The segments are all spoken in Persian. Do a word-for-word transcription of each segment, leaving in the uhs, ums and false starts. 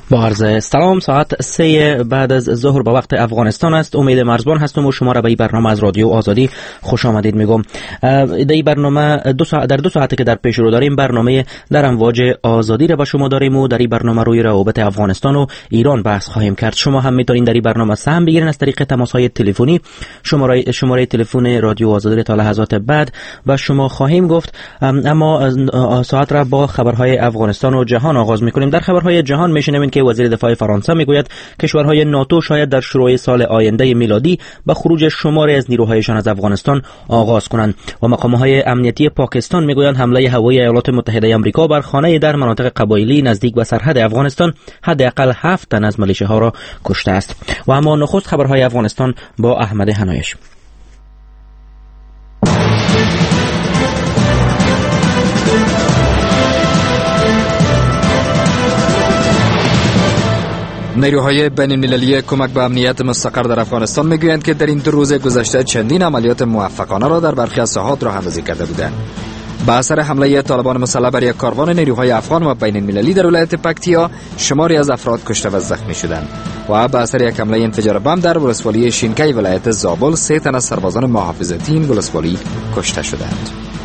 با عرض سلام، ساعت سه بعد از ظهر به وقت افغانستان است. امید مرزبان هستم و شما را به این برنامه از رادیو آزادی خوش آمدید میگم. در این برنامه دو ساعت در دو ساعتی که در پیش رو داریم برنامه در امواج آزادی را به شما داریم و در این برنامه روی روابط افغانستان و ایران بحث خواهیم کرد. شما هم میتونید در این برنامه سهم بگیرید از طریق تماس های تلفنی. شماره شماره تلفن رادیو آزادی تا لحظات بعد و شما خواهیم گفت. اما ساعت را با خبرهای افغانستان و جهان آغاز میکنیم. در خبرهای جهان میشنوید که وزیر دفاع فرانسه میگوید کشورهای ناتو شاید در شروع سال آینده میلادی با خروج شماری از نیروهایشان از افغانستان آغاز کنند و مقامات امنیتی پاکستان میگویند حمله هوایی ایالات متحده آمریکا بر خانه در مناطق قبایلی نزدیک به سرحد افغانستان حداقل هفت تن از ملیشه ها را کشته است. و اما نخست خبرهای افغانستان با احمد حنایش. نیروهای بین المللی کمک به امنیت مستقر در افغانستان میگویند که در این دو روز گذشته چندین عملیات موفقانه را در برخی از ساحات راه اندازی کرده بودند. با اثر حمله طالبان مسلح بر یک کاروان نیروهای افغان و بین المللی در ولایت پکتیا شماری از افراد کشته و زخمی شدند و با اثر یک حمله انفجار بم در ولسوالی شینکی ولایت زابل سه تن از سربازان محافظتی این ولسوالی کشته شدند.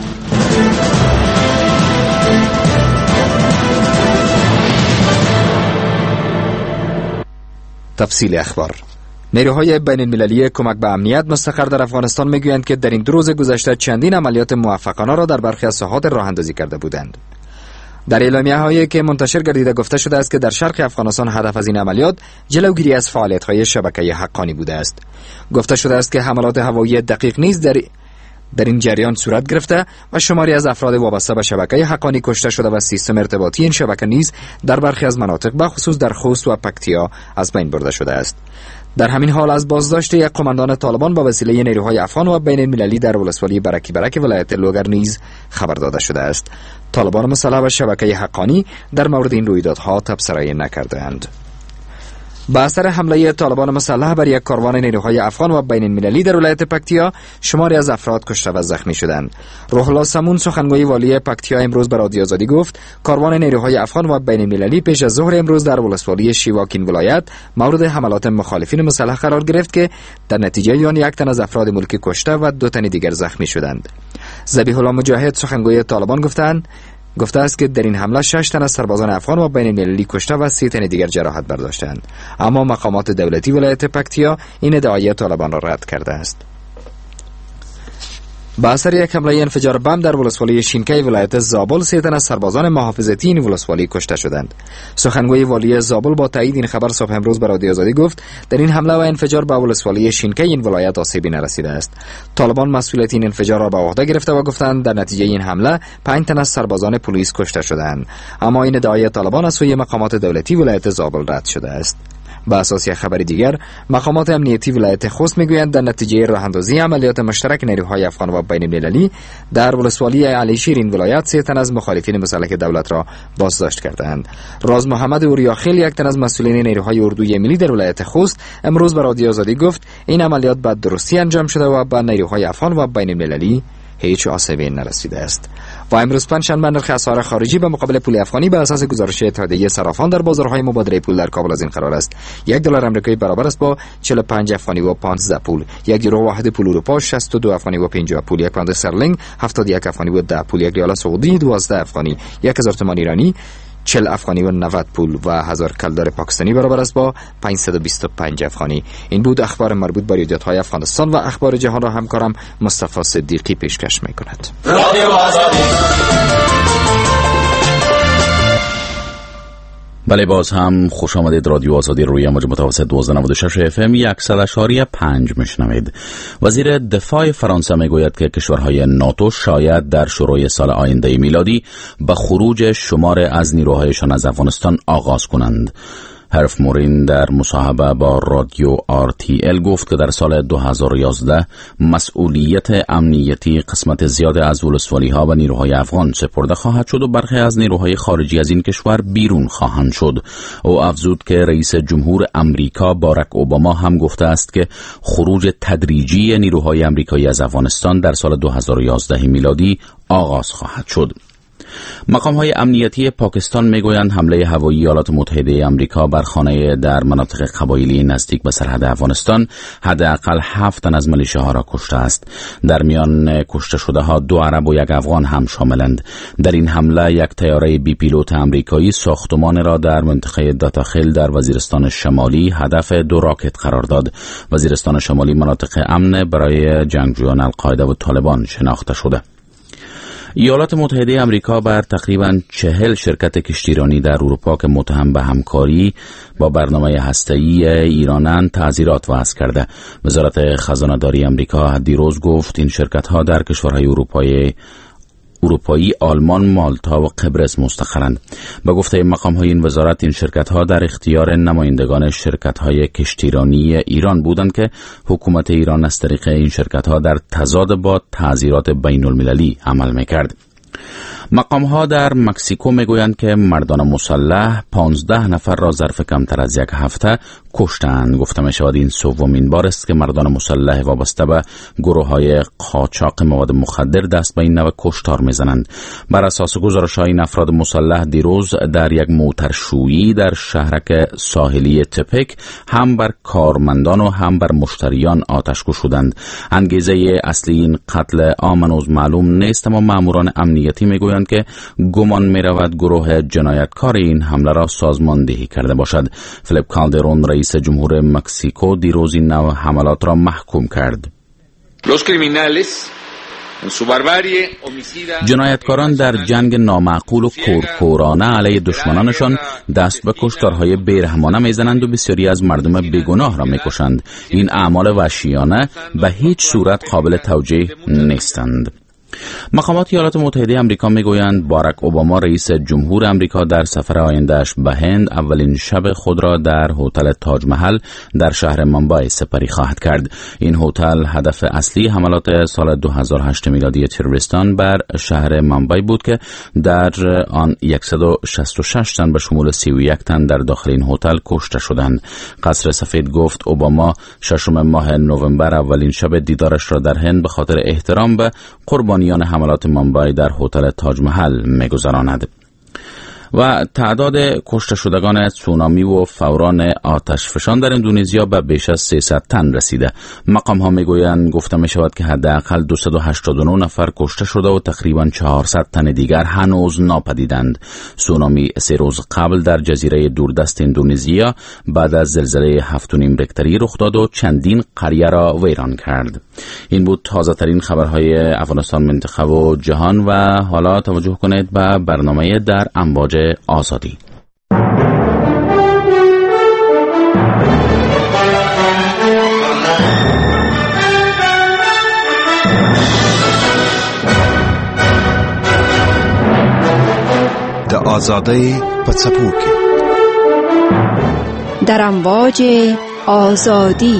تفصیل اخبار. نیروهای بین المللی کمک به امنیت مستقر در افغانستان میگویند که در این دو روز گذشته چندین عملیات موفقانه را در برخی از ساحات راه اندازی کرده بودند. در اعلامیه هایی که منتشر گردیده گفته شده است که در شرق افغانستان هدف از این عملیات جلوگیری از فعالیت های شبکه حقانی بوده است. گفته شده است که حملات هوایی دقیق نیز در در این جریان صورت گرفته و شماری از افراد وابسته به شبکه حقانی کشته شده و سیستم ارتباطی این شبکه نیز در برخی از مناطق به خصوص در خوست و پکتیا از بین برده شده است. در همین حال از بازداشت یک قماندان طالبان با وسیله نیروهای افغان و بین المللی در ولسوالی برکی برک ولایت لوگر نیز خبر داده شده است. طالبان مسلح به شبکه حقانی در مورد این رویدادها تبصره نکردند. با اثر حمله طالبان مسلح بر یک کاروان نیروهای افغان و بین المللی در ولایت پکتیا شماری از افراد کشته و زخمی شدند. روح الله سمون سخنگوی والی پکتیا امروز به رادیو آزادی گفت کاروان نیروهای افغان و بین المللی پیش از ظهر امروز در ولسوالی شیواکین ولایت مورد حملات مخالفین مسلح قرار گرفت که در نتیجه آن یک تن از افراد ملکی کشته و دو تن دیگر زخمی شدند. ذبیح الله مجاهد سخنگوی طالبان گفتند گفته است که در این حمله شش تن از سربازان افغان و بین المللی کشته و سی تن دیگر جراحت برداشتند، اما مقامات دولتی ولایت پکتیا این ادعای طالبان را رد کرده است. با اثر یک حمله انفجار بم در ولسوالی شینکی ولایت زابل سه تن از سربازان محافظتی این ولسوالی کشته شدند. سخنگوی والی زابل با تایید این خبر صبح امروز به رادیو آزادی گفت در این حمله و انفجار به ولسوالی شینکی این ولایت آسیبی نرسیده است. طالبان مسئولیت این انفجار را به عهده گرفته و گفتند در نتیجه این حمله پنج تن از سربازان پلیس کشته شدند، اما این ادعای طالبان از سوی مقامات دولتی ولایت زابل رد شده است. با اساس یک خبر دیگر مقامات امنیتی ولایت خوست میگویند در نتیجه راه اندازی عملیات مشترک نیروهای افغان و بین المللی در ولسوالی علی شیر این ولایت سه تن از مخالفین مسلح دولت را بازداشت کردند. راز محمد اوریاخیل یک تن از مسئولین نیروهای اردوی ملی در ولایت خوست امروز به رادیو آزادی گفت این عملیات به درستی انجام شده و به نیروهای افغان و بین المللی هیچ آسیبی نرسیده است. و امروز پنجشنبه نرخ اسعار خارجی به مقابل پول افغانی به اساس گزارش اتحادیه صرافان در بازارهای مبادله پول در کابل از این قرار است: یک دلار آمریکایی برابر است با چهل و پنج افغانی و پانزده پول، یک یورو واحد پول اروپا شصت و دو افغانی و پنجاه پول، یک پوند استرلینگ هفتاد و یک افغانی و ده پول، یک ریال سعودی دوازده افغانی، یک هزار تومان ایرانی چهل افغانی و نود پول و هزار کلدار پاکستانی برابر است با پانصد و بیست و پنج افغانی. این بود اخبار مربوط به رویدادهای افغانستان و اخبار جهان را همکارم مصطفی صدیقی پیشکش می‌کند. بله، باز هم خوش آمدید. رادیو آزادی روی موج متوسط دوازده و نود و شش اف ام صد و شش و پنج میشنوید. وزیر دفاع فرانسه میگوید که کشورهای ناتو شاید در شروع سال آینده میلادی به خروج شمار از نیروهایشان از افغانستان آغاز کنند. هرف مورین در مصاحبه با رادیو آر تی ال گفت که در سال دو هزار و یازده مسئولیت امنیتی قسمت زیاد از ولسوالی ها و نیروهای افغان سپرده خواهد شد و برخی از نیروهای خارجی از این کشور بیرون خواهند شد. او افزود که رئیس جمهور امریکا باراک اوباما هم گفته است که خروج تدریجی نیروهای امریکایی از افغانستان در سال دو هزار و یازده میلادی آغاز خواهد شد. مقام‌های امنیتی پاکستان میگویند حمله هوایی ایالات متحده آمریکا بر خانه در مناطق قبایلی نزدیک به سرحد افغانستان حداقل هفت تن از ملیشه‌ها را کشته است. در میان کشته شده‌ها دو عرب و یک افغان هم شاملند. در این حمله یک طیاره بی پیلوت آمریکایی ساختمان را در منطقه داتاخیل در وزیرستان شمالی هدف دو راکت قرار داد. وزیرستان شمالی مناطق امن برای جنگجویان القاعده و طالبان شناخته شده. ایالات متحده آمریکا بر تقریباً چهل شرکت کشتیرانی در اروپا که متهم به همکاری با برنامه هسته‌ای ایرانند تعزیرات وضع کرده. وزارت خزانه‌داری آمریکا دیروز گفت این شرکت‌ها در کشورهای اروپایی اروپایی، آلمان، مالتا و قبرس مستقرند. به گفته مقام‌های این وزارت، این شرکت‌ها در اختیار نمایندگان شرکت‌های کشتیرانی ایران بودند که حکومت ایران از طریق این شرکت‌ها در تضاد با تعزیرات بین‌المللی عمل می‌کرد. مقام‌ها در مکزیکو میگویند که مردان مسلح پانزده نفر را ظرف کمتر از یک هفته کشتند. گفته می‌شود این سومین بار است که مردان مسلح وابسته به گروه‌های قاچاق مواد مخدر دست به این نوع کشتار می‌زنند. بر اساس گزارش‌های این افراد مسلح دیروز در یک موترشویی در شهرک ساحلی تپک هم بر کارمندان و هم بر مشتریان آتش‌کش شدند. انگیزه اصلی این قتل عام هنوز معلوم نیست، اما ماموران امنیتی میگویند که گمان می‌رود گروه جنایتکار این حمله را سازماندهی کرده باشد. فلیپ کالدرون رئیس جمهور مکزیکو دیروز این نوع حملات را محکوم کرد. جنایتکاران در جنگ نامعقول و کورکورانه علیه دشمنانشان دست به کشتارهای بیرحمانه میزنند و بسیاری از مردم بیگناه را میکشند. این اعمال وحشیانه به هیچ صورت قابل توجیه نیستند. مقامات ایالات متحده آمریکا میگویند باراک اوباما رئیس جمهور آمریکا در سفر آینده‌اش به هند اولین شب خود را در هتل تاج محل در شهر ممبئی سپری خواهد کرد. این هتل هدف اصلی حملات سال دو هزار و هشت میلادی تروریستان بر شهر ممبئی بود که در آن صد و شصت و شش تن به شمول سی و یک تن در داخل این هتل کشته شدند. قصر سفید گفت اوباما ششم ماه نوامبر اولین شب دیدارش را در هند به خاطر احترام به قربانی حملات ممبئی در هتل تاج محل می‌گذراند. و تعداد کشته شدگان تسونامی و فوران آتش فشان در اندونزیا به بیش از سیصد تن رسیده. مقام ها میگویند گفته می شود که حداقل دویست و هشتاد و نه نفر کشته شده و تقریبا چهارصد تن دیگر هنوز ناپدیدند. تسونامی سه روز قبل در جزیره دوردست اندونزیا بعد از زلزله هفت و نیم ریکتری رخ داد و چندین قریه را ویران کرد. این بود تازه ترین خبرهای افغانستان، منطقه و جهان. و حالا توجه کنید به برنامه در امواج آزادی. د آزادی په څپو کې در امواج آزادی.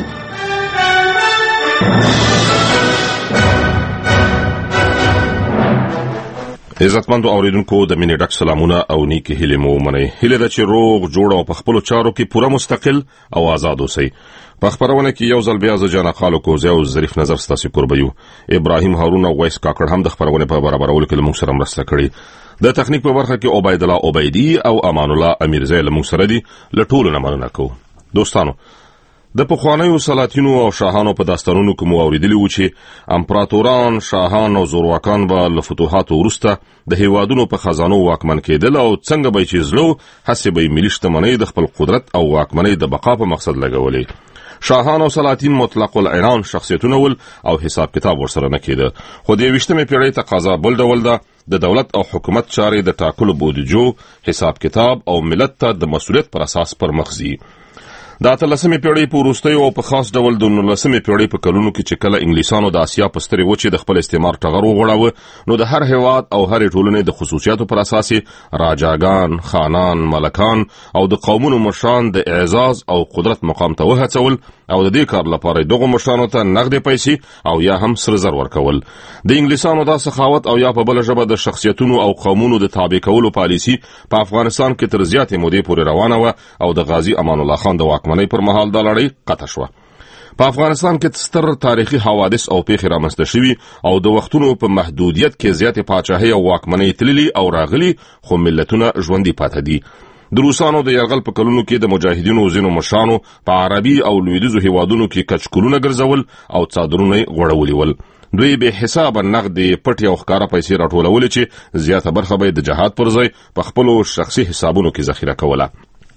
عزتمندو اوریدونکو د مینې ډک سلامونه او نیکی هیلې مو ومنئ. هیله ده چې روغ جوړ او په خپلو چارو کې پوره مستقل او آزاد اوسئ. په خپرونه کې یو ځل بیا زه جانا خالو کوزی او ظریف نظر ستاسو کوربه یو. ابراهیم هارون او ویس کاکړ هم د خپرونې په برابرولو کې موږ سره مرسته کړې. د تخنیک په برخه کې عبید الله عبیدی او امان الله امیرزی له موږ سره دي. له ټولو نه مننه کوو. دوستانو، د پخوانیو سلاطینو او شاهانو په داستانونو کې مو اوریدلی و چې امپراتوران، شاهان او زورواکان به له فتوحاتو وروسته د هیوادونو په خزانو واکمن کېدل او څنګه به چې زلو هڅې به ملي شتمنۍ د خپل قدرت او واکمنۍ د بقا په مقصد لګولې. شاهان او سلاطین مطلق العنان شخصیتونه ول او حساب کتاب ورسره نه کېده. خو د یویشتمې پیړۍ تقاضا بل ډول ده. د دولت او حکومت چارې د ټاکلو بودیجو، حساب کتاب او ملت ته د مسؤلیت پر اساس پر مخ ځي. د اتلسمې پیړۍ په وروستیو او په خاص ډول د نولسمې پیړۍ په کلونو کې چې کله انګلیسانو د اسیا په سترې وچې د خپل استعمار ټغر وغوړاوه، نو د هر هیواد او هرې ټولنې د خصوصیاتو پر اساس راجاګان، خانان، ملکان او د قومونو مشران د اعزاز او قدرت مقام ته وهڅول او د دې کار لپاره دغه مشرانو ته نغدې پیسې او یا هم سره زر ورکول. د انګلیسانو دا سخاوت او یا په بل ژبه د شخصیتونو او قومونو د تابع کولو پالیسي په افغانستان کې تر زیاتې مودې پورې روانه و او د غازی امان الله خان د واکمنۍ پر مهال د لړۍ قطع شوه. په افغانستان کې ستر تاریخي حوادث او پیښې رامنځته شوي او د وختونو په محدودیت کې زیاتې پاچاهۍ او واکمنۍ تللي او راغلي، خو ملتونه ژوندي پاتې دي. د روسانو د یرغل په کلونو کې د مجاهدینو ځینو مشرانو په عربي او لویدیځو هیوادونو کې کچکولونه ګرځول او څادرونه غوړولي ول. دوی به حساب نقد پټي او ښکارا پیسې راټولول چې زیاته برخه به د جهاد پر ځای په خپل شخصي حسابونو کې ذخیره کوله.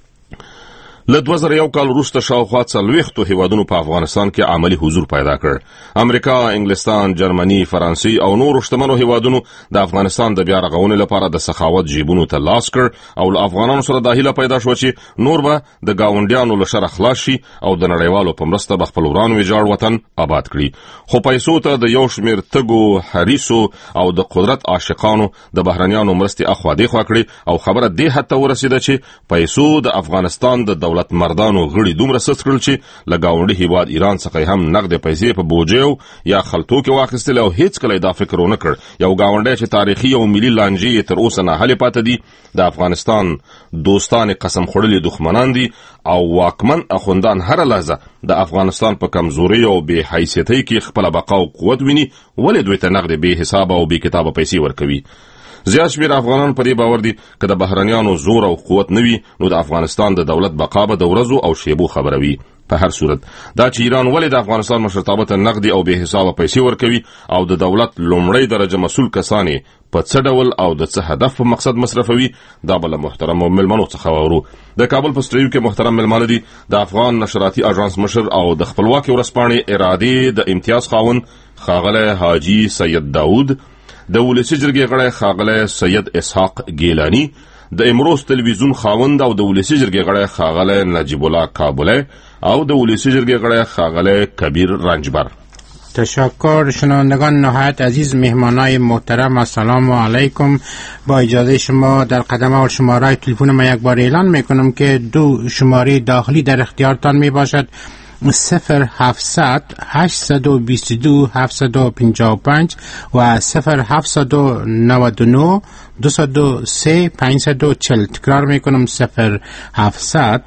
له دوه زره یو کال وروسته شاوخوا څلوېښتو هیوادونو په افغانستان کې عملی حضور پیدا کړ. امریکا، انګلستان، جرمني، فرانسې او نورو شتمنو هیوادونو د افغانستان د بیا رغونې لپاره د سخاوت جیبونو ته لاس کړ او له افغانانو سره دا هیله پیدا شوه چې نور به د ګاونډیانو له شره خلاص شي او د نړیوالو په مرسته به خپل وران ویجاړ وطن آباد کړي. خو پیسو ته د یو شمېر تږو، حریصو او د قدرت عاشقانو د بهرنیانو مرستې اخوا دیخوا کړي او خبره دې حد ته ورسېده چې پیسو د افغانستان د دولت مردانو غړي دومره سست کړل چې له ګاونډي هیواد ایران څخه هم نقد پیسې په بوجیو یا خلطو کې واخیستل او هیڅ کله دا فکر ونه کړ یو ګاونډی چې تاریخي او ملي لانجې تر اوسه نه حل پاتې دي د افغانستان دوستان قسم خوړلي دښمنان دي او واکمن اخوندان هر لحظه د افغانستان په کمزوري او بې حیثیتۍ کې خپل بقا او قوت ویني، ولې دوی ته نقد بې حسابه او بې کتابه پیسې ورکوي. زیات شمېر افغانان په دې باور دي که د بهرنیانو زور او قوت نه وي نو د افغانستان د دولت بقا به د ورځو او شیبو خبره وي. په هر صورت دا چې ایران ولې د افغانستان مشرتابه ته نقدي او بې حسابه پیسې ورکوي او د دولت لومړی درجه مسؤل کسان په څه ډول او د څه هدف په مقصد مصرفوي، دا به له محترمو مېلمنو څخه واورو. د کابل په سټډیو کې محترم مېلمانه دي د افغان نشراتي اژانس مشر او د خپلواکۍ ورځپاڼې ارادې د امتیاز خاوند ښاغلی حاجي سید داود، د ولسي جرګې غړی ښاغلی سید اسحاق ګیلاني، د امروز تلویزیون خاوند او د ولسي جرګې غړی ښاغلی نجیب الله کابلی او د ولسي جرګې غړی ښاغلی کبیر رنجبر. تشکر. شنوندگان نهایت عزیز، مهمانای محترم، السلام علیکم. با اجازه شما در قدم اول شماره تلفن ما یک بار اعلان میکنم که دو شماره داخلی در اختیارتان می باشد: صفر هفتصد هشتصد و بیست و دو هفتصد و پنجاه و پنج و صفر هفتصد و نود و نه دویست و سه پانصد و چهل. تکرار میکنم: صفر هفتصد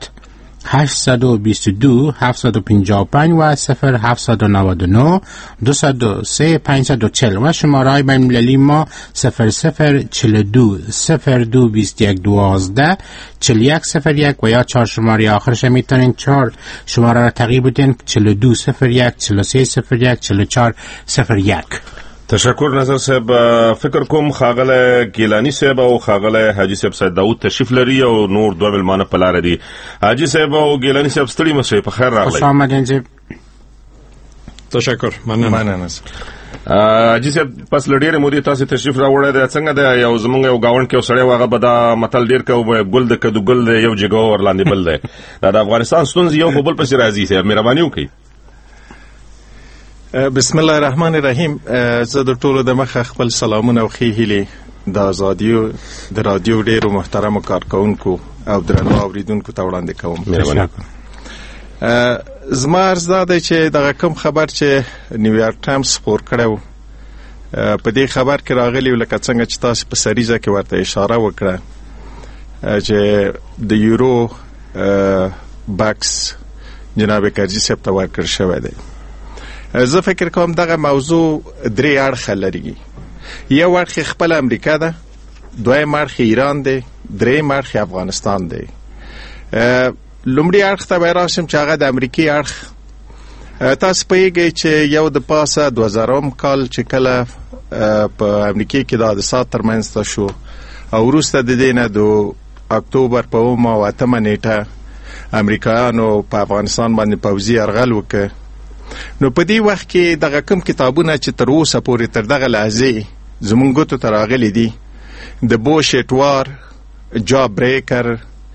هشتصد و بیست و دو هفتصد و پنجاه و پنج و صفر هفتصد و نود و نه دویست و سه پانصد و چهل و شماره بین المللی ما صفر صفر چهل و دو صفر دو بیست و یک دوازده چهل و یک صفر یک و یا چهار شماره آخرش میتونین چهار شماره را تغییر بدین: چهل و دو صفر یک چهل و سه صفر یک چهل و چهار صفر یک. تشکر نظر صاحب. فکر کوم ښاغلی ګیلاني صاحب او ښاغلی حاجي صاحب سید داود تشریف لري او نور دوه مېلمانه په لاره دي. حاجي صاحب او ګیلاني صاحب ستړي مه شئ، په خیر راغلی. خوش آمدین صاحب. تشکر. مننه. حاجي صاحب پس له ډېرې مودې تاسې تشریف راوړی دی، څنګه دی؟ یو زمونږ یو ګاونډ کې یو سړی و، هغه به دا متل ډېر کوي: ګل د کدو ګل دی، یو جګو ورلاندې بل دی. دا د افغانستان ستونزې یو په بل پسې راځي. صاحب مهرباني وکړئ. بسم الله الرحمن الرحیم. زه د ټولو د مخه خپل سلامونه او ښې هیلې د ازادیو د رادیو ډېرو محترمو کارکوونکو او درنو اوریدونکو ته وړاندې کوم. زما عرض دا دی چې دغه کوم خبر چې نیویارک ټایمز خپور کړی و، په دې خبر کې راغلی و لکه څنګه چې تاسو په سریزه کې ورته اشاره وکړه چې د یورو بکس جناب کرزي صاحب ته ورکړل شوی دی. زه فکر کوم دغه موضوع درې اړخه لري. یو اړخ خپل امریکا ده، دویم اړخ ایران دی، دریم اړخ افغانستان دی. لومړی اړخ ته به راشم چې هغه د امریکای اړخ. تاسو پوهیږئ چې یو د پاسه دوه زرم کال چې کله په امریکای کې د حادثات ترمنځ ته شو او وروسته د دې نه د اکتوبر په اومه او اتمه نیټه امریکایانو په افغانستان باندې پوځي یرغل وکړ، نو په دې وخت کې دغه کوم کتابونه چې تر اوسه پورې تر دغه لحظې زمونږ ګوتو ته راغلي دي: د بوشیټ وار، جاب بریکر،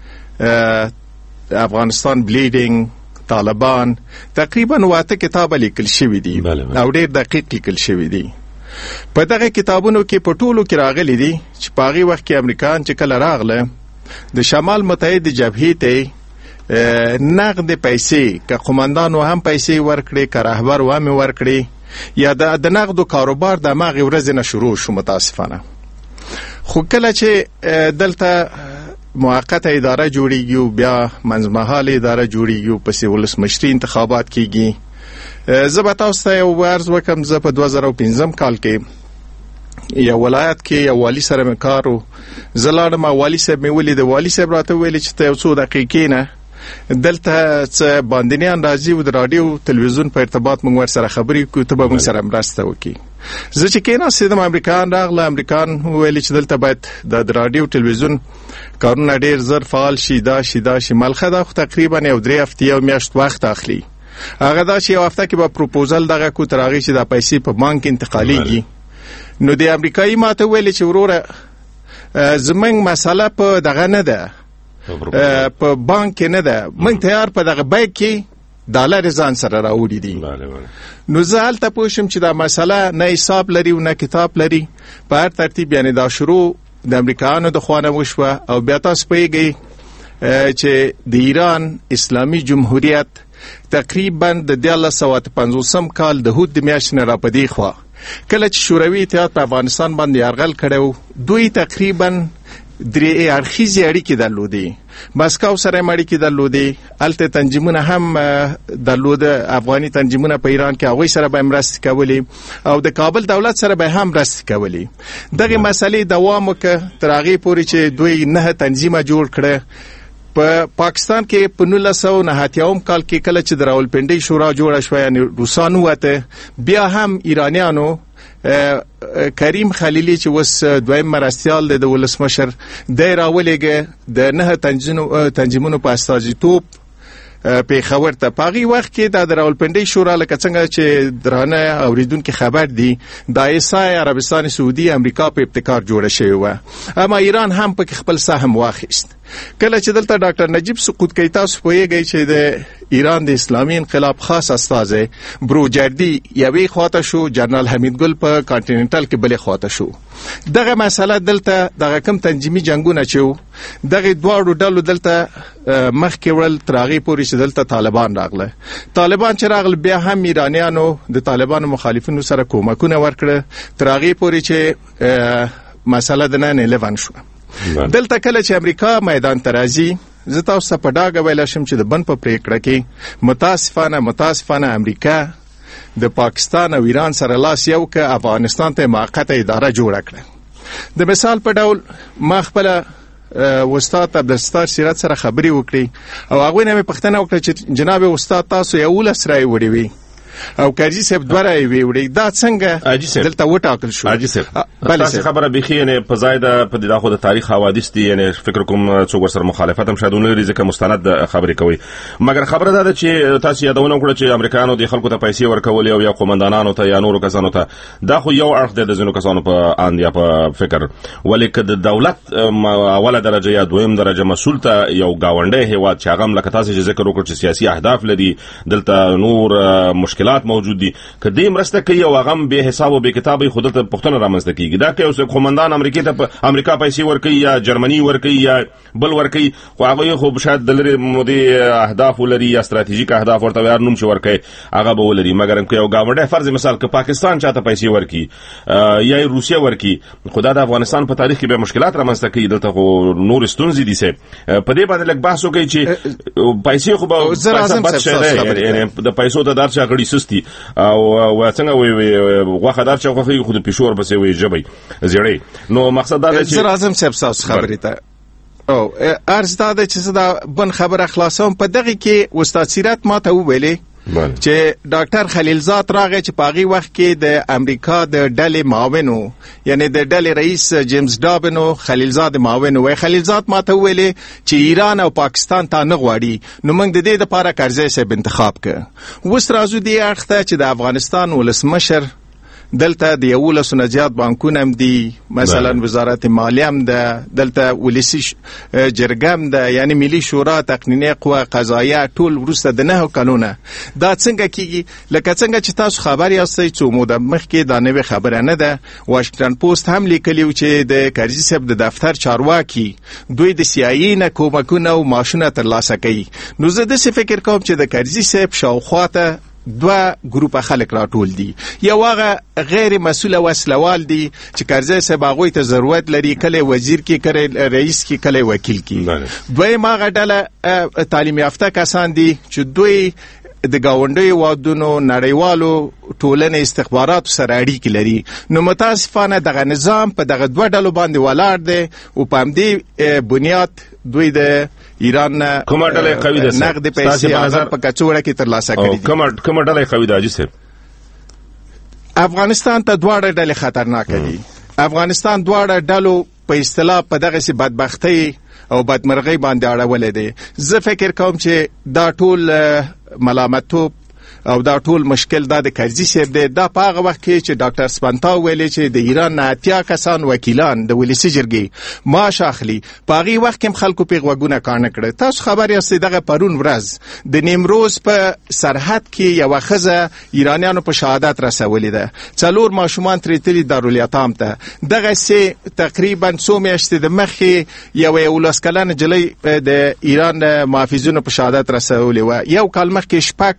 افغانستان بلیډینګ، طالبان، تقریبا واته کتابه لیکل شوي دي او ډېر دقیق لیکل شوي دي. په دغه کتابونو کې په ټولو کې راغلي دي چې په هغې وخت کې امریکایان چې کله راغله د شمال متحد جبهې ته نقد پیسې، که قماندانو هم پیسې ورکړي، که رهبر و هم ورکړي، یا د نقد کاروبار د هماغې ورځې نه شروع شو متاسفانه. خو کله چې دلته موقته اداره جوړیږي او بیا منځمهاله اداره جوړیږي او پسې ولسمشري انتخابات کیږي، زه به تاسو ته یو عرض وکم. زه په دوه زره پنځم کال کې یو ولایت کې یو والی سره مې کار و. زه لاړم او والي صاحب مې ولید. والي صاحب راته ویلي چې ته یو څو دقیقې نه دلته څه باندنیان راځي او د رادیو تلویزیون په ارتباط موږ ورسره خبرې کوو، ته به موږ سره مرسته وکړي. زه چې کېناستم امریکایان راغله. امریکایان ویلي چې دلته باید د رادیو تلویزیون کارونه ډېر زر فعال شي، دا شي دا شي. ملخه دا خو تقریبا یو درې هفتې یو میاشت وخت اخلي. هغه دا چې یو هفته کې به پروپوزل دغه کو تر هغې چې دا پیسې په بانک انتقالیږي. نو د امریکایي ماته ویلي چې وروره زمونږ مسله په دغه نه ده، په بانک کې نه ده، موږ تیار په دغه بیک کې ډالر ځان سره راوړي دي. نو زه هلته پوه شم چې دا مسله نه حساب لري او نه کتاب لري. په هر ترتیب یعنې دا شروع د امریکایانو د خوا نه وشوه. او بیا تاسو پوهېږئ چې د ایران اسلامي جمهوریت تقریبا د دیارلس سوه اته پنځوسم کال د هود د میاشتې نه را په دې خوا کله چې شوروي اتحاد په افغانستان باندې یرغل کړی، دوی تقریبا درې اړخیزې اړیکې درلودې. مسکو سره هم اړیکې درلودې، هلته تنظیمونه هم درلوده، افغاني تنظیمونه په ایران کې، هغوی سره به مرستې کولې او د کابل دولت سره به هم مرستې کولې. دغې مسلې دوام وکړه تر هغې پورې چې دوی نه تنظیمه جوړ کړه. په پاکستان کې په نولس سوه نهه اتیاوم کال کې کله چې د راولپنډۍ شورا جوړه شوه، یعنې روسان ووته، بیا هم ایرانیانو کریم خلیلی چې اوس دویم مرستیال دی د ولسمشر، دی راولېږه د نه تنظیمونو په استازیتوب پېښور ته. په هغې وخت کې دا د راولپنډۍ شورا لکه څنګه چې درانه اورېدونکي خبر دي، دا ایسای عربستان سعودي امریکا په ابتکار جوړه شوې وه، اما ایران هم پکې خپل سهم واخیست. کله چې دلته ډاکټر نجیب سقوطکي، تاسو پوهېږئ چې د ایران د اسلامي انقلاب خاص استازی بروجردي یوې خواته شو، جنرال حمیدګل په کانټیننټل کې بلې خواته شو. دغه مسله دلته دغه کم تنظیمي جنګونه چې وو، دغه دواړو ډلو دلته مخکې وړل تر هغې پورې چې دلته طالبان راغله. طالبان چې راغله بیا هم ایرانیانو د طالبانو مخالفینو سره کومکونه ورکړه تر هغې پورې چې مسله د نن الیون شوه. دلته کله چې امریکا میدان ته راځي، زه تاسو ته په ډاګه ویلی شم چې د بن په پریکړه کې متاسفانه متاسفانه امریکا د پاکستان او ایران سره لاس یو که افغانستان ته موقته اداره جوړه کړه. د مثال په ډول ما خپله استاد عبدالستار سیرت سره خبرې وکړې او هغوی نه مې پوښتنه وکړه چې جناب استاد تاسو یولس رایې وړې وي او کرزي صاحب دوه رایې وړې، دا څنګه دلته وټاکل شو؟ حاجي صاحب تاسو خبره بیخي یعنې په ځای ده، په دې خو د تاریخ حوادث دي، یعنې فکر کوم څوک ورسره مخالفت هم شاید ونه لري ځکه مستند خبرې کوي. مګر خبره دا ده چې تاسو یادونه وکړه چې امریکایانو د خلکو ته پیسې ورکولې او یا قومندانانو ته یا نورو کسانو ته. دا خو یو اړخ دی د ځینو کسانو په اند یا په فکر، ولې که د دولت اوله درجه یا دویم درجه مسؤل ته یو ګاونډی هېواد چې هغه هم لکه تاسو چې ذکر وکړ چې سیاسي اهداف لري، دلته نور مشکلات موجود دي، که دې مرسته کوي او هغه هم بې حساب او بې کتابه خو دلته پوښتنه رامنځته کېږي. دا که یو قومندان امریکې ته امریکا پیسې ورکوي یا جرمني ورکوي یا بل ورکوي، خو هغوی خو شاید د لرې مودې اهداف ولري یا ستراتیژیک اهداف ورته هر نوم چې ورکوي هغه به ولري. مګر که یو ګاونډی فرض مثال که پاکستان چاته پیسې ورکوي یا روسیه ورکوي، خو دا د افغانستان په تاریخ کې به مشکلات رامنځته کوي. دلته خو نور ستونزې دي صاحب، په دې باندې لږ بحث وکړئ چې پیسې خو به بد شی دی، یعنې د پیسو ته دار چا غړي سستي او څنګه وي غوښه دار چې غوښه خو د پیشور پسې وي ژبې زیړې. نو مقصد دا دی چې زه راځم صاحب ستاسو خبرې ته. او عرض دا ده چې زه دا بن خبره خلاصوم. په دغې کې استاد سیرت ما ته وویلې چې ډاکټر خلیلزاد راغی چې په هغې وخت کې د امریکا د ډلې معاون، یعنې د ډلې رئیس جیمز ډابن خلیلزاد معاون وی. خلیلزاد ما ته وویلې چې ایران او پاکستان تا نه غواړي، نو موږ د دې دپاره کرزی صاحب انتخاب کړه. اوس راځو دې اړخ ته چې د افغانستان ولسمشر دلته د یولسو نه زیات بانکونه هم دي، مثلا وزارت مالیه هم ده، دلته ولسي جرګه هم ده، یعنی ملي شورا، تقنیني قوه قضاییه، ټول وروسته د نهو کلونه. دا څنګه کیږي؟ لکه څنګه چې تاسو خبر یاستئ څو موده مخکې دا نوې خبره نه ده، واشنګټن پوسټ هم لیکلي و چې د کرزي صاحب د دفتر چارواکي دوی د سی آی ای نه کومکونه او معاشونه ترلاسه کوي. نو زه داسې فکر کوم چې د کرزي صاحب شاوخواته دوه ګروپه خلک راټول دي. یو هغه غیر مسؤله وسلوال دي چې کرزی صاحب هغوی ته ضرورت لري، کله وزیر کې، کله رئیس کې، کله وکیل کې. دویم هغه ډله تعلیم یافته کسان دي چې دوی د گاونډي وادونو نړیوالو ټولنې استخباراتو سره اړیکې لري. نو متاسفانه دغه نظام په دغه دوه ډلو باندې ولاړ دی او په همدې بنیاد دوی د ایران کومه ډله قوي ده نقد پیسې هغه په کڅوړه کې ترلاسه کړي دي. کومه کومه ډله قوي ده اجازه؟ افغانستان ته دواړه ډلې خطرناک دي. افغانستان دواړه ډلو په اصطلاح په دغه سي بدبختی او بدمرغي باندې اړولې دي. زه فکر کوم چې دا ټول ملامتوب او دا ټول مشکل دا د کرزي صاحب دی. دا په هغه وخت کې چې ډاکټر سپنتا ویلي چې د ایران نه اتیا کسان وکیلان د ولسی جرګې معاش اخلي، په هغه وخت کې خلکو په غوګونه کار نه کړ. تاسو خبر یاست دغه پرون ورځ د نیمروز په سرحد کې یو خزه ایرانیانو په شهادت رسولې ده. څلور ماشومان ترې تللي دارالایتام ته. دغه سي تقریبا څو میاشتې د مخې یو یولس کلنه جلۍ د ایران محافظینو په شهادت رسولې و. یو کال مخکې شپږ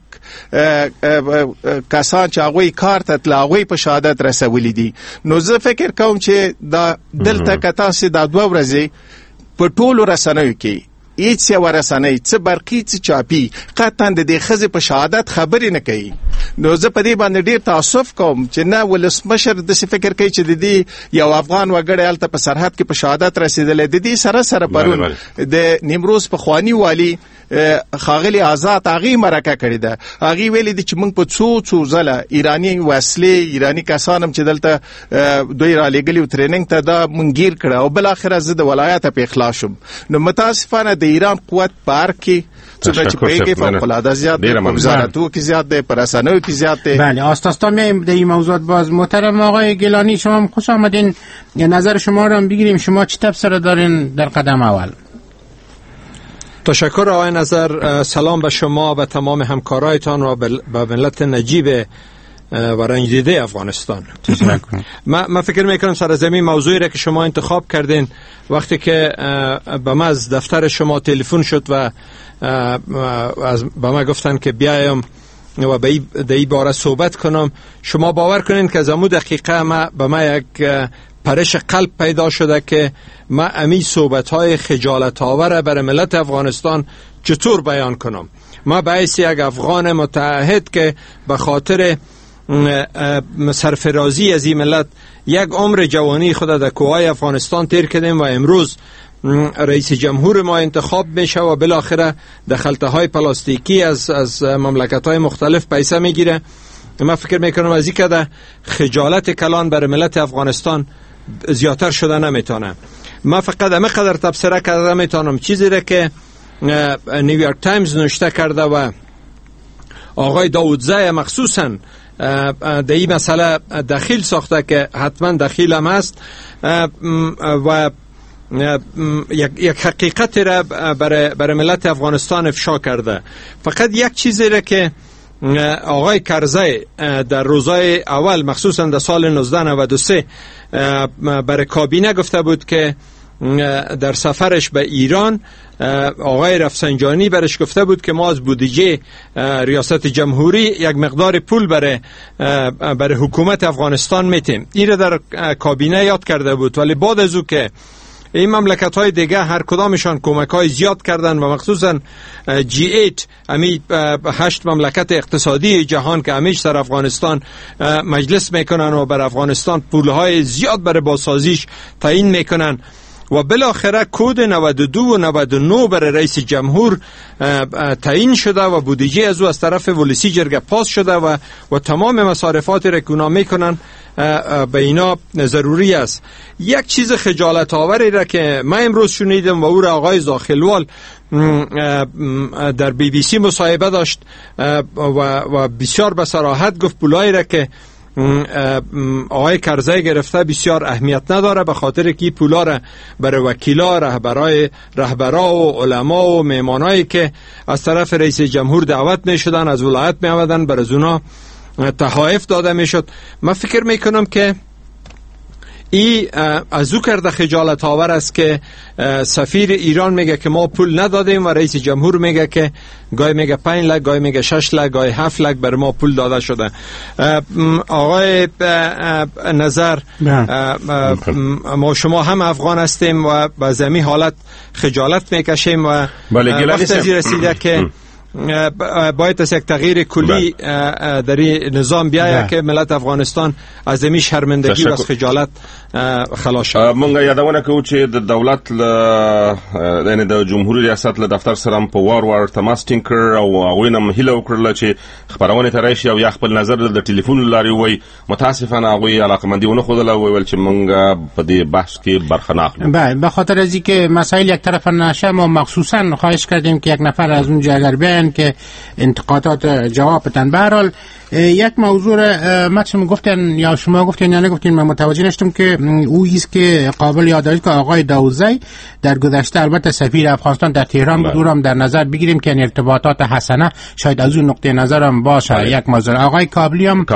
کسان چې هغه کار ته تلاوي په شهادت رسولې دي. نو زه فکر کوم چې دا دلته کتا سي دا دوه ورځې په ټولو رسنیو کې هیڅ یو رسنۍ څه برقي څه چاپي قطعا د دې خزې په شهادت خبرې نه کوي. نو زه په دې باندې ډیر تاسف کوم چې نه ولسمشر د فکر کوي چې د دې یو افغان وګړی الته په سرحد کې په شهادت رسیدلې. د دې سره سره پرون د نیمروز په خواني والی خاغلی آزاد هغه مرکه کړی ده. هغه ویلي دي چې موږ په څو څو ځله ایرانی وسلې ایرانی کسانم چې دلته دوی را لګلی ټریننګ ته دا مونږ کړه او بل اخر زه د ولایت په اخلاص شم. نو متاسفانه د ایران قوت پار کې څه چې په کې فوق العاده زیات دی، وزارتو کې زیات دی، پرسانو کې زیات دی. بله آستاستا میایم در این موضوعات باز. محترم آقای گیلانی شما خوش آمدین. نظر شما رو بگیریم. شما چی تبصره دارین در قدم اول؟ تشکر آقای نظر. سلام به شما و تمام همکارایتان و به ملت نجیب و رنجیده افغانستان. من فکر میکنم سرزمین موضوعی را که شما انتخاب کردین وقتی که به من از دفتر شما تلفن شد و از به من گفتن که بیایم و به این باره صحبت کنم، شما باور کنین که از امو دقیقه ما به من یک پرش قلب پیدا شده که من امی صحبت‌های خجالت آور برای ملت افغانستان چطور بیان کنم. ما به حیث یک افغان متعهد که به خاطر سرفرازی از این ملت یک عمر جوانی خود در کوههای افغانستان تیر کردیم و امروز رئیس جمهور ما انتخاب میشه و بالاخره دخلته های پلاستیکی از از مملکت های مختلف پیسه میگیره. من فکر میکنم از این که ده خجالت کلان برای ملت افغانستان زیادتر شده نمیتونه. من فقط همه قدر تبصره کرده میتونم چیزی را که نیویورک تایمز نوشته کرده و آقای داودزای مخصوصا در این مسئله دخیل ساخته که حتما دخیل هم هست و یک, یک حقیقت را برای, برای ملت افغانستان افشا کرده. فقط یک چیزی را که آقای کرزی در روزهای اول مخصوصا در سال نوزده نود و سه برای کابینه گفته بود که در سفرش به ایران آقای رفسنجانی برش گفته بود که ما از بودجه ریاست جمهوری یک مقدار پول برای برای حکومت افغانستان میتیم. این را در کابینه یاد کرده بود، ولی بعد از او که این مملکت های دیگه هر کدامشان کمک های زیاد کردن و مخصوصا جی ایت امی هشت مملکت اقتصادی جهان که همیش در افغانستان مجلس میکنن و بر افغانستان پول های زیاد برای بازسازیش تعیین میکنن و بالاخره کد نود و دو و نود و نه برای رئیس جمهور تعیین شده و بودجه از او از طرف ولسی جرگه پاس شده و و تمام مصارفات را که اونا میکنن به اینا ضروری است. یک چیز خجالت آوری را که من امروز شنیدم و او را آقای داخلوال در بی بی سی مصاحبه داشت و و بسیار به صراحت گفت پولایی را که آقای کرزی گرفته بسیار اهمیت نداره، به خاطر که پولا را برای وکیلا، رهبرای رهبرا و علما و مهمانایی که از طرف رئیس جمهور دعوت می شدن از ولایت می آمدن بر از اونا تحائف داده می شد. من فکر می کنم که ای از او کرده خجالت آور است که سفیر ایران میگه که ما پول ندادیم و رئیس جمهور میگه که گاهی میگه پنج لک، گاهی میگه شش لک، گاهی هفت لک بر ما پول داده شده. آقای نظر ما شما هم افغان هستیم و با زمین حالت خجالت میکشیم و وقت ازی رسیده که باید از یک تغییر کلی در این نظام بیاید که ملت افغانستان از دمی شرمندگی و از خجالت خلاص شد. مونږ یادونه کوو چې د دولت له یعنی د جمهوریت ریاست له دفتر سره په وار وار تماس ټینګ کړ او هغوی نه هیله وکړله چې خپرونې ته راشي او یا خپل نظر د ټلیفون له لارې ووایي. متاسفانه هغوی علاقمندي ونه ښودله، وویل چې مونږ په دې بحث کې برخه نه اخلو. بله، به خاطر از اینکه مسائل یک طرفه نشه ما مخصوصا خواهش کردیم که یک نفر از اونجا اگر بیان که انتقادات جواب بدن. به هر حال یک موضوع ما چون گفتن یا شما گفتین یا نگفتین من متوجه نشدم که او است که قابل یاد دارید که آقای داوودزی در گذشته البته سفیر افغانستان در تهران بود، او هم در نظر بگیریم که ارتباطات حسنه شاید از اون نقطه نظرم باشه. بله. یک موضوع آقای کابلی هم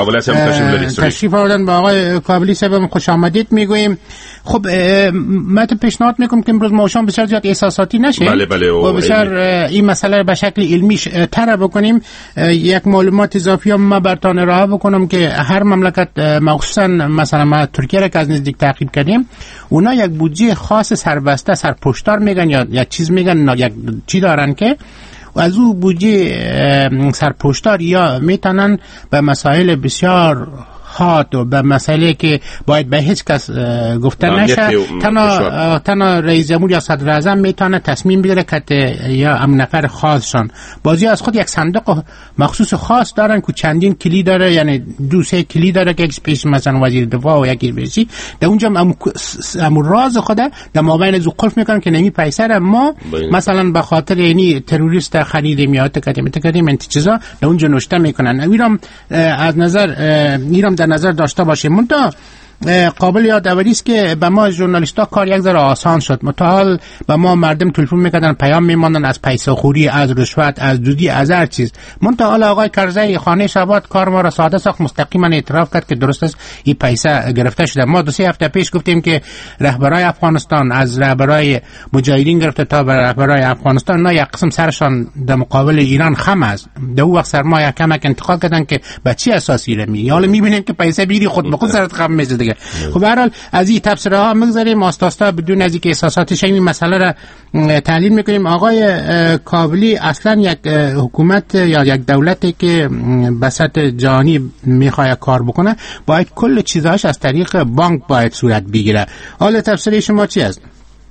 تشریف آوردن. با آقای کابلی صاحب خوش آمدید میگوییم. خب من پیشنهاد میکنم که امروز موشان بسیار زیاد احساساتی نشه. بله بله و بسیار این مسئله به شکل علمی تر بکنیم. یک معلومات اضافی هم من برتان ارائه بکنم که هر مملکت مخصوصا مثلا ما ترکیه را که از نزدیک تعقیب کردیم، اونا یک بودجه خاص سربسته سرپشتار میگن یا یک چیز میگن یک چی دارن که از او بودجه سرپشتار یا میتونن به مسائل بسیار خاط و به مسئله که باید به هیچ کس گفته نشه تنها تنها رئیس جمهور یا صدر اعظم میتونه تصمیم بگیره که یا ام نفر خاصشان بازی از خود یک صندوق مخصوص خاص دارن که چندین کلی داره، یعنی دو سه کلی داره که یک پیش مثلا وزیر دفاع و یکی بیشی در اونجا ام ام راز خود در مابین از قلف میکنن که نمی پیسر ما مثلا به خاطر یعنی تروریست خرید میاد کدیم کدیم انت چیزا در اونجا نوشته میکنن. ایران از نظر ایران در نظر داشته باشیم. منتها قابل یادآوری است که به ما ژورنالیستا کار یک ذره آسان شد. متأل به ما مردم تلفن میکردن، پیام میماندن از پیسه خوری، از رشوت، از دودی، از هر چیز. منتها آقای کرزی خانه شبات کار ما را ساده ساخت، مستقیما اعتراف کرد که درست است این پیسه گرفته شده. ما دو سه هفته پیش گفتیم که رهبرای افغانستان از رهبرای مجاهدین گرفته تا به رهبرای افغانستان نه یک قسم سرشان در مقابل ایران خم است. در اون وقت سر ما یک کمک انتقاد کردن که به چه اساسی رمی. حالا میبینیم که پیسه بیری خود به خود سرت خم میشه. خب به هر حال از این تبصره ها مگذاریم آستاستا بدون از اینکه احساساتش این مسئله را تحلیل میکنیم. آقای کابلی اصلا یک حکومت یا یک دولتی که به سطح جهانی میخواد کار بکنه باید کل چیزاش از طریق بانک باید صورت بگیره. حال تبصره شما چی است؟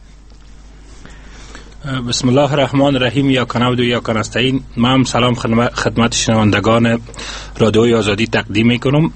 بسم الله الرحمن الرحیم. یا کنود و یا کنستین. من سلام خدمت شنوندگان رادیوی آزادی تقدیم میکنم.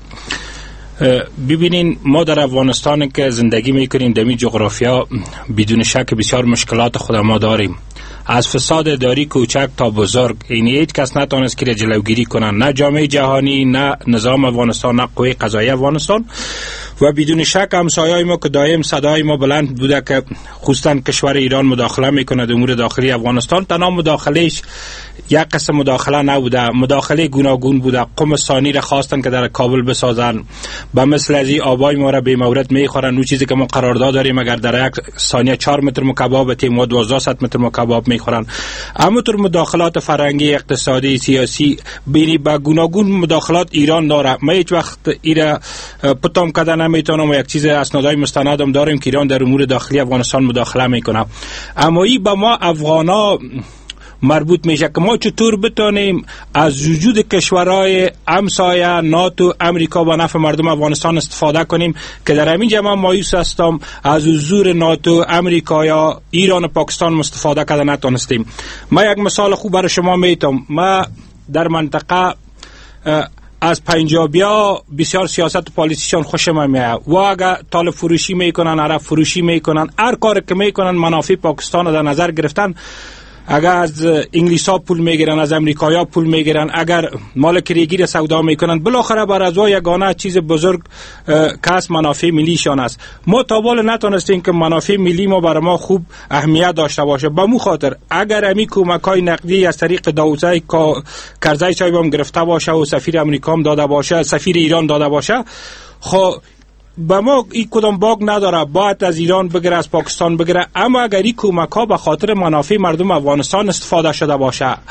ببینین ما در افغانستان که زندگی میکنیم در این جغرافیا بدون شک بسیار مشکلات خود ما داریم. از فساد اداری کوچک تا بزرگ این هیچ کس نتونست که جلوگیری کنن، نه جامعه جهانی، نه نظام افغانستان، نه قوه قضاییه افغانستان. و بدون شک همسایه‌های ما که دائم صدای ما بلند بوده که خصوصا کشور ایران مداخله میکنه در امور داخلی افغانستان. تنها مداخلهش یک قسم مداخله نبوده، مداخله گوناگون بوده. قم ثانی را خواستن که در کابل بسازن، به مثل از این آبای ما را به مورد میخورن. اون چیزی که ما قرارداد داریم اگر در یک ثانیه چهار متر مکعب بتیم و دوازده متر مکعب میخورن. اما طور مداخلات فرهنگی، اقتصادی، سیاسی بینی با گوناگون مداخلات ایران داره. ما هیچ وقت ایرا پتام کردن نمیتونم و یک چیز اسنادای مستندم داریم که ایران در امور داخلی افغانستان مداخله میکنه. اما این با ما افغانا مربوط میشه که ما چطور بتونیم از وجود کشورهای همسایه ناتو امریکا با نفع مردم افغانستان استفاده کنیم که در همین جمع مایوس هستم از حضور ناتو امریکا یا ایران و پاکستان استفاده کرده نتونستیم. ما یک مثال خوب برای شما میتونم. ما در منطقه از پنجابیا بسیار سیاست و پالیسیشان خوشم میاد و اگر طالب فروشی میکنن، عرب فروشی میکنن، هر کار که میکنن منافع پاکستان رو در نظر گرفتن. اگر از انگلیس ها پول میگیرن، از امریکایی ها پول میگیرن، اگر مال کریگیر سودا میکنن، بالاخره بر از یگانه چیز بزرگ کس منافع ملیشان است. ما تا حالا نتونستیم که منافع ملی ما برای ما خوب اهمیت داشته باشه. به مو خاطر اگر امی کمکای نقدی از طریق داوودزی کرزی چای بام گرفته باشه و سفیر امریکا هم داده باشه، سفیر ایران داده باشه، خب با ما این کدام باگ نداره، باید از ایران بگیره، از پاکستان بگیره. اما اگر این کمک ها به خاطر منافع مردم افغانستان استفاده شده باشه،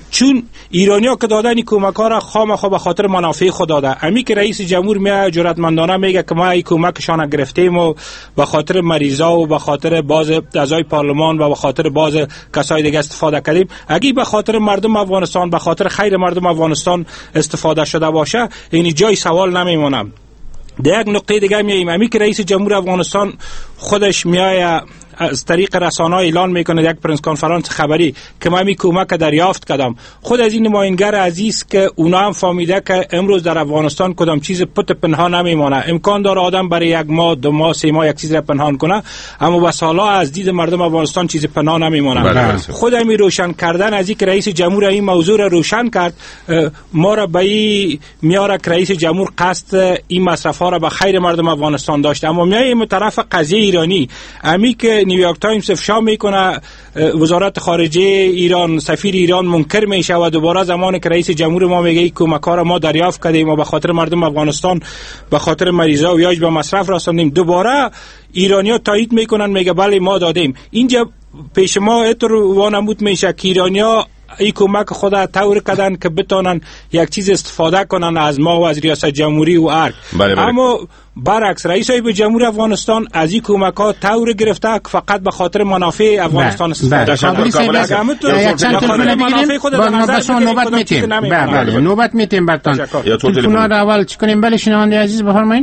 چون ایرانیا که دادن این کمک ها را خامخا به خاطر منافع خود داده. امی که رئیس جمهور میاد جرأتمندانه میگه که ما این کمکشان گرفتیم و به خاطر مریضا و به خاطر باز اعضای پارلمان و به خاطر باز کسای دیگه استفاده کردیم، اگه به خاطر مردم افغانستان، به خاطر خیر مردم افغانستان استفاده شده باشه، این جای سوال نمیمونه. در یک نقطه دیگه میایم، امی که رئیس جمهور افغانستان خودش میایه از طریق رسانه اعلان میکنه یک پرنس کنفرانس خبری که من می کمک دریافت کردم، خود از این نماینگر عزیز که اونا هم فهمیده که امروز در افغانستان کدام چیز پت پنهان نمیمونه. امکان داره آدم برای یک ماه دو ماه سه ماه یک چیز را پنهان کنه، اما با سالها از دید مردم افغانستان چیز پنهان نمیمونه. خود می روشن کردن از اینکه رئیس جمهور این موضوع را روشن کرد، ما را به این میاره که رئیس جمهور قصد این مصرف ها را به خیر مردم افغانستان داشته. اما میایم طرف قضیه ایرانی، امی که نیویورک تایمز افشا میکنه وزارت خارجه ایران، سفیر ایران منکر میشه و دوباره زمانی که رئیس جمهور ما میگه این کمک‌ها را ما دریافت کردیم و به خاطر مردم افغانستان، به خاطر مریضا و یاج به مصرف رساندیم، دوباره ایرانیا تایید میکنن میگه بله ما دادیم. اینجا پیش ما اتر وانمود میشه که ایرانیا ای کمک خود طور کردن که بتونن یک چیز استفاده کنن از ما و از ریاست جمهوری و ارگ. بله بله. اما برعکس رئیس ای جمهور افغانستان از این کمک ها طور گرفته که فقط به خاطر منافع افغانستان استفاده شده. بله نوبت میتیم برتان. تلفن اول چکنیم. بله شنونده عزیز بفرمایید.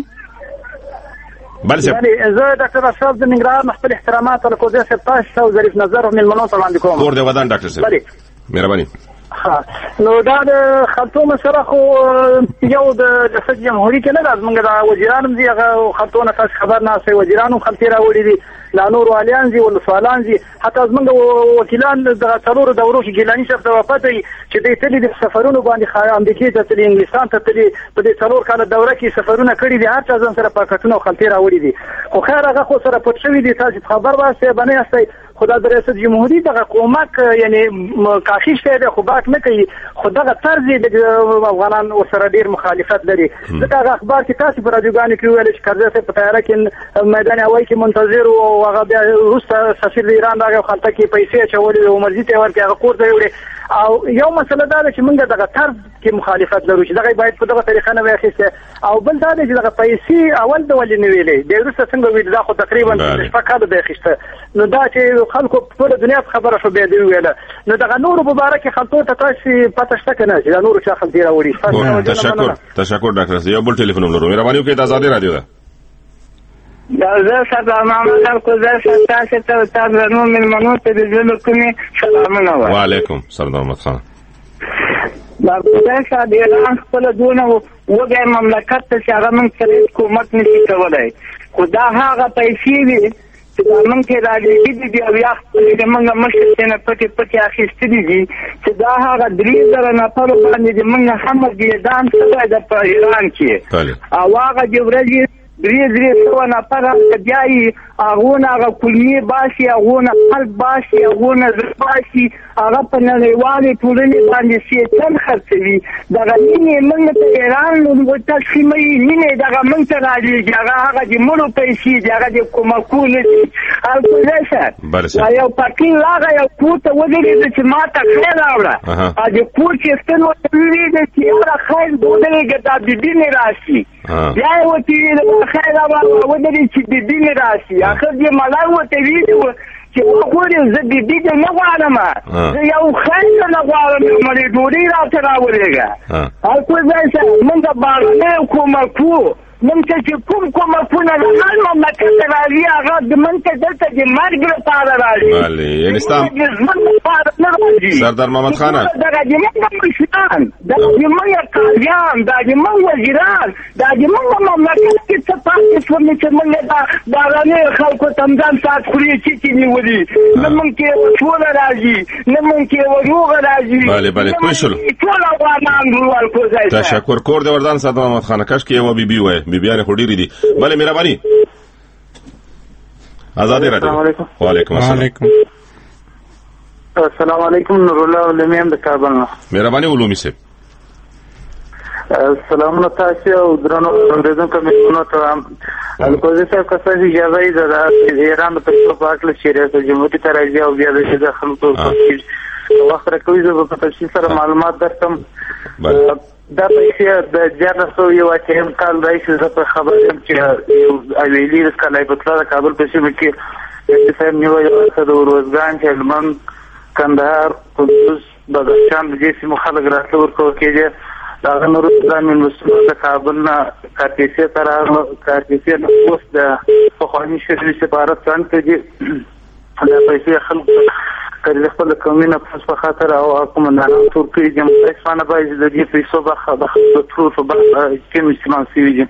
بله سر. زه ډاکټر اشرف د ننګرهار محفل احترامات او کوزه سپتاش او ظریف نظر او ملمنو ته وړاندې کوم. کور دی ودان ډاکټر صاحب. بله. مهرباني. ها نو دا د خلطو مسره خو یو د ریاست جمهوریت کې نه د موږ د وزیرانو دی هغه خلطونه تاسو خبر نه سي وزیرانو خلطي راوړي دي لا نور والیان دي ول سوالان دي حتی از موږ وکیلان د څلورو دورو کې ګیلانی شپ د وفات چې د تللی د سفرونو باندې خای امریکای ته تللی انګلستان ته تللی په دې څلور کال دوره کې سفرونه کړی دي هر چا ځان سره پاکټونه او خلطي راوړي دي خو خیر هغه خو سره پټ شوی دي تاسو خبر واسه باندې استای خدا د ریاست جمهوریت دغه کومک یعنی کافي شته ده خو باک نه کوي خدغه طرز د افغانان سره ډیر مخالفت لري ځکه اخبار کې تاسو پر رادیوګانو کې ویل چې کرزه په تیاره کې میدان هوایی کې منتظر او هغه بیا روسته سفیر د ایران راغی خلطه کې پیسې چولې او مرزي ته ورکړي هغه کور ته وړي او یو مسله دا ده چې موږ دغه طرز کې مخالفت لرو چې دغه باید په دغه طریقه نه واخیسته او بل دا ده چې دغه پیسې اول د ولې نه ویلې د روسته څنګه ویل دا خو تقریبا شپږ کاله د اخیسته نو دا چې خلکو په دنیا خبره شو به دی ویل نو دغه نور مبارک خلطو ته تاسو پته شته کنه چې دا نور څه خلطي راوړي. تشکر تشکر ډاکټر صاحب. یو بل ټلیفون لرو. مهرباني وکړئ د آزادۍ رادیو ده. دا زه سلام علیکم کو زه تاسو ته تاسو نو ملمنو ته د ژوند کومي سلامونه و. وعلیکم سلام محمد خان. دا څنګه د ایران خپل دونه وګړي مملکت ته چې هغه موږ سره حکومت نشي کولای خو دا هغه پیسې دي چې موږ ته راځي دي او یا د موږ مشر نه پټي پټي اخیستې دي چې دا هغه درې زره نفر باندې موږ هم د دام څخه د ایران کې او هغه د ورځې درې درې سوه نفر بیایي هغونه هغه کلمې باسي هغونه خلک باسي هغونه زړه باسي هغه په نړیوالې ټولنې باندې سیچن خرڅوي دغه مینې موږ ته ایران تسلیموي مینې دغه موږ ته رالیږي هغه هغه د مړو پیسې دي هغه د کومکونه دي هلکولی شه یو فقیر راغی یو کور ته ودرېده چې ما ته خیر راوړه او د کور چې ستن ورته وویلې چې یاره خیر ودرېږه دا بېبي مې راشي بیا یې ورته ویلې خیر راوړه ودرې چې بېبي مې راشي اخر دې ملای ورته ویلي وو چې وګورې زه بېبي دې نه غواړم زه یو خیر نه غواړم مړې ډوډۍ راته راولېږه هلکوځی شه موږ بهرنیو کومکو موږ ته چې کوم کومکونه د هر مملکت ته راځي هغه موږ ته دلته د مرګ لپاره راځي یعنې ستا سردار محمد خانه دغه د موږ مشران دغه د موږ قاضیان دا د موږ وزیران دا د موږ مملکت کې څه پاتې شول چې موږ دا بهرنیو خلکو ته هم ځان ساعت خوري چیټې نیولي نه موږ کې سوله راځي نه موږ کې روغه راځي بله بله پوه شولو ټول افغانان ورکوځی تشکر. کور دې وردان سردار محمد خانه کاشکې یوه بیبي وایي بیبیانې خو ډېرې دي. بله مهرباني آزادۍ رادیو. وعلیکم السلام. السلام علیکم نور الله علمی هم د کابل نه. مهرباني علومي صاحب. سلامونه تاسو او درنو اوریدونکو مېلمنو ته الکوزي صاحب که څه اجازه یې ده د ایران په پیسو په اړه چې ریاست جمهوریت ته راځي او بیا د خلکو وخت راکوي زه په تفصیل سره معلومات درکم. دا پیسې د دیارلس سوه یو اتیا کال راهیسې زه په خبر یم چې یو حویلي د کلای بطله د کابل په سیمه کې صاحب نیولی وه د اروزګان، هلمند، کندهار، کندوز، بدخشان د دې سیمو خلک راتله ورکوه کېدې. د هغه نه وروسته دا مېلمستون د کابل نه کارتیسي ته راغله. کارتیسي نه اوس د پخواني شرعي سفارت څنګ ته دي. دا پیسې خلکو که د خپل قومي نفوذ په خاطر او قومندانان تور کړي دي، متاسفانه باید د دې پیسو برخه د خلکو ترور په برخه کې استعمال شوي دي.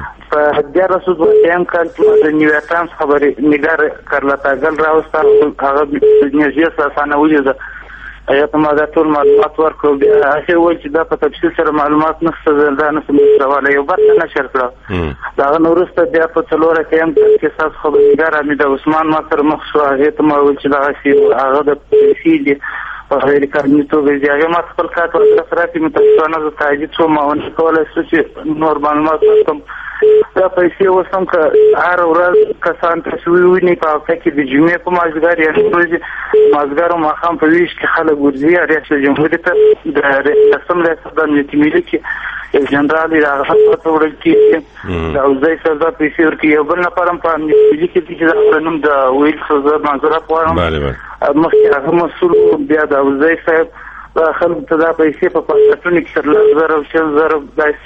په دیارلس سوه دوه اتیا کال کې د نیویارک ټایمز خبري نګار کارلاتا ګل راوستل، هغه نږدې ساسانه ولیده. ایت ما دا ټول معلومات ورکړو. بیا هغې وویل چې دا په تفصیل سره معلومات نشته، دا نشم رسولی. یو برخه نشر کړه. د هغه نه وروسته بیا په څلور اتیا کال کې ستاسو خبرنګار حمید عثمان ما سره مخ شو. هغې ته ما وویل چې دغسې هغه د پیسې دي په غیر قانوني توګه دي. هغې ما ته خپل کارت ورکړه راکړي. متاسفانه زه تعجب شوم او ونه کولی شو چې نور معلومات ورکړم. دا پیسې اوس هم که هره ورځ کسان تاسو ووینئ په هفته کې د جمعې په مازدیګر یا ورځې مازدیګر او ماښام په ویش کې خلک ورځي ریاست جمهوري ته د لسم ریاست د امنیتي ملي کې یو جنرال یې د هغه ته وړل کېږي. د اوزدی صاحب دا پیسې ورکوي. یو بل نفر هم په امنیتي ملي کې دي چې د هغه نوم د ویل زه معذرت غواړم، مخکې هغه مسؤل. بیا د اوزدی صاحب خلکو ته دا پیسې په پاسپورټونو کې تر لس زره او شل زره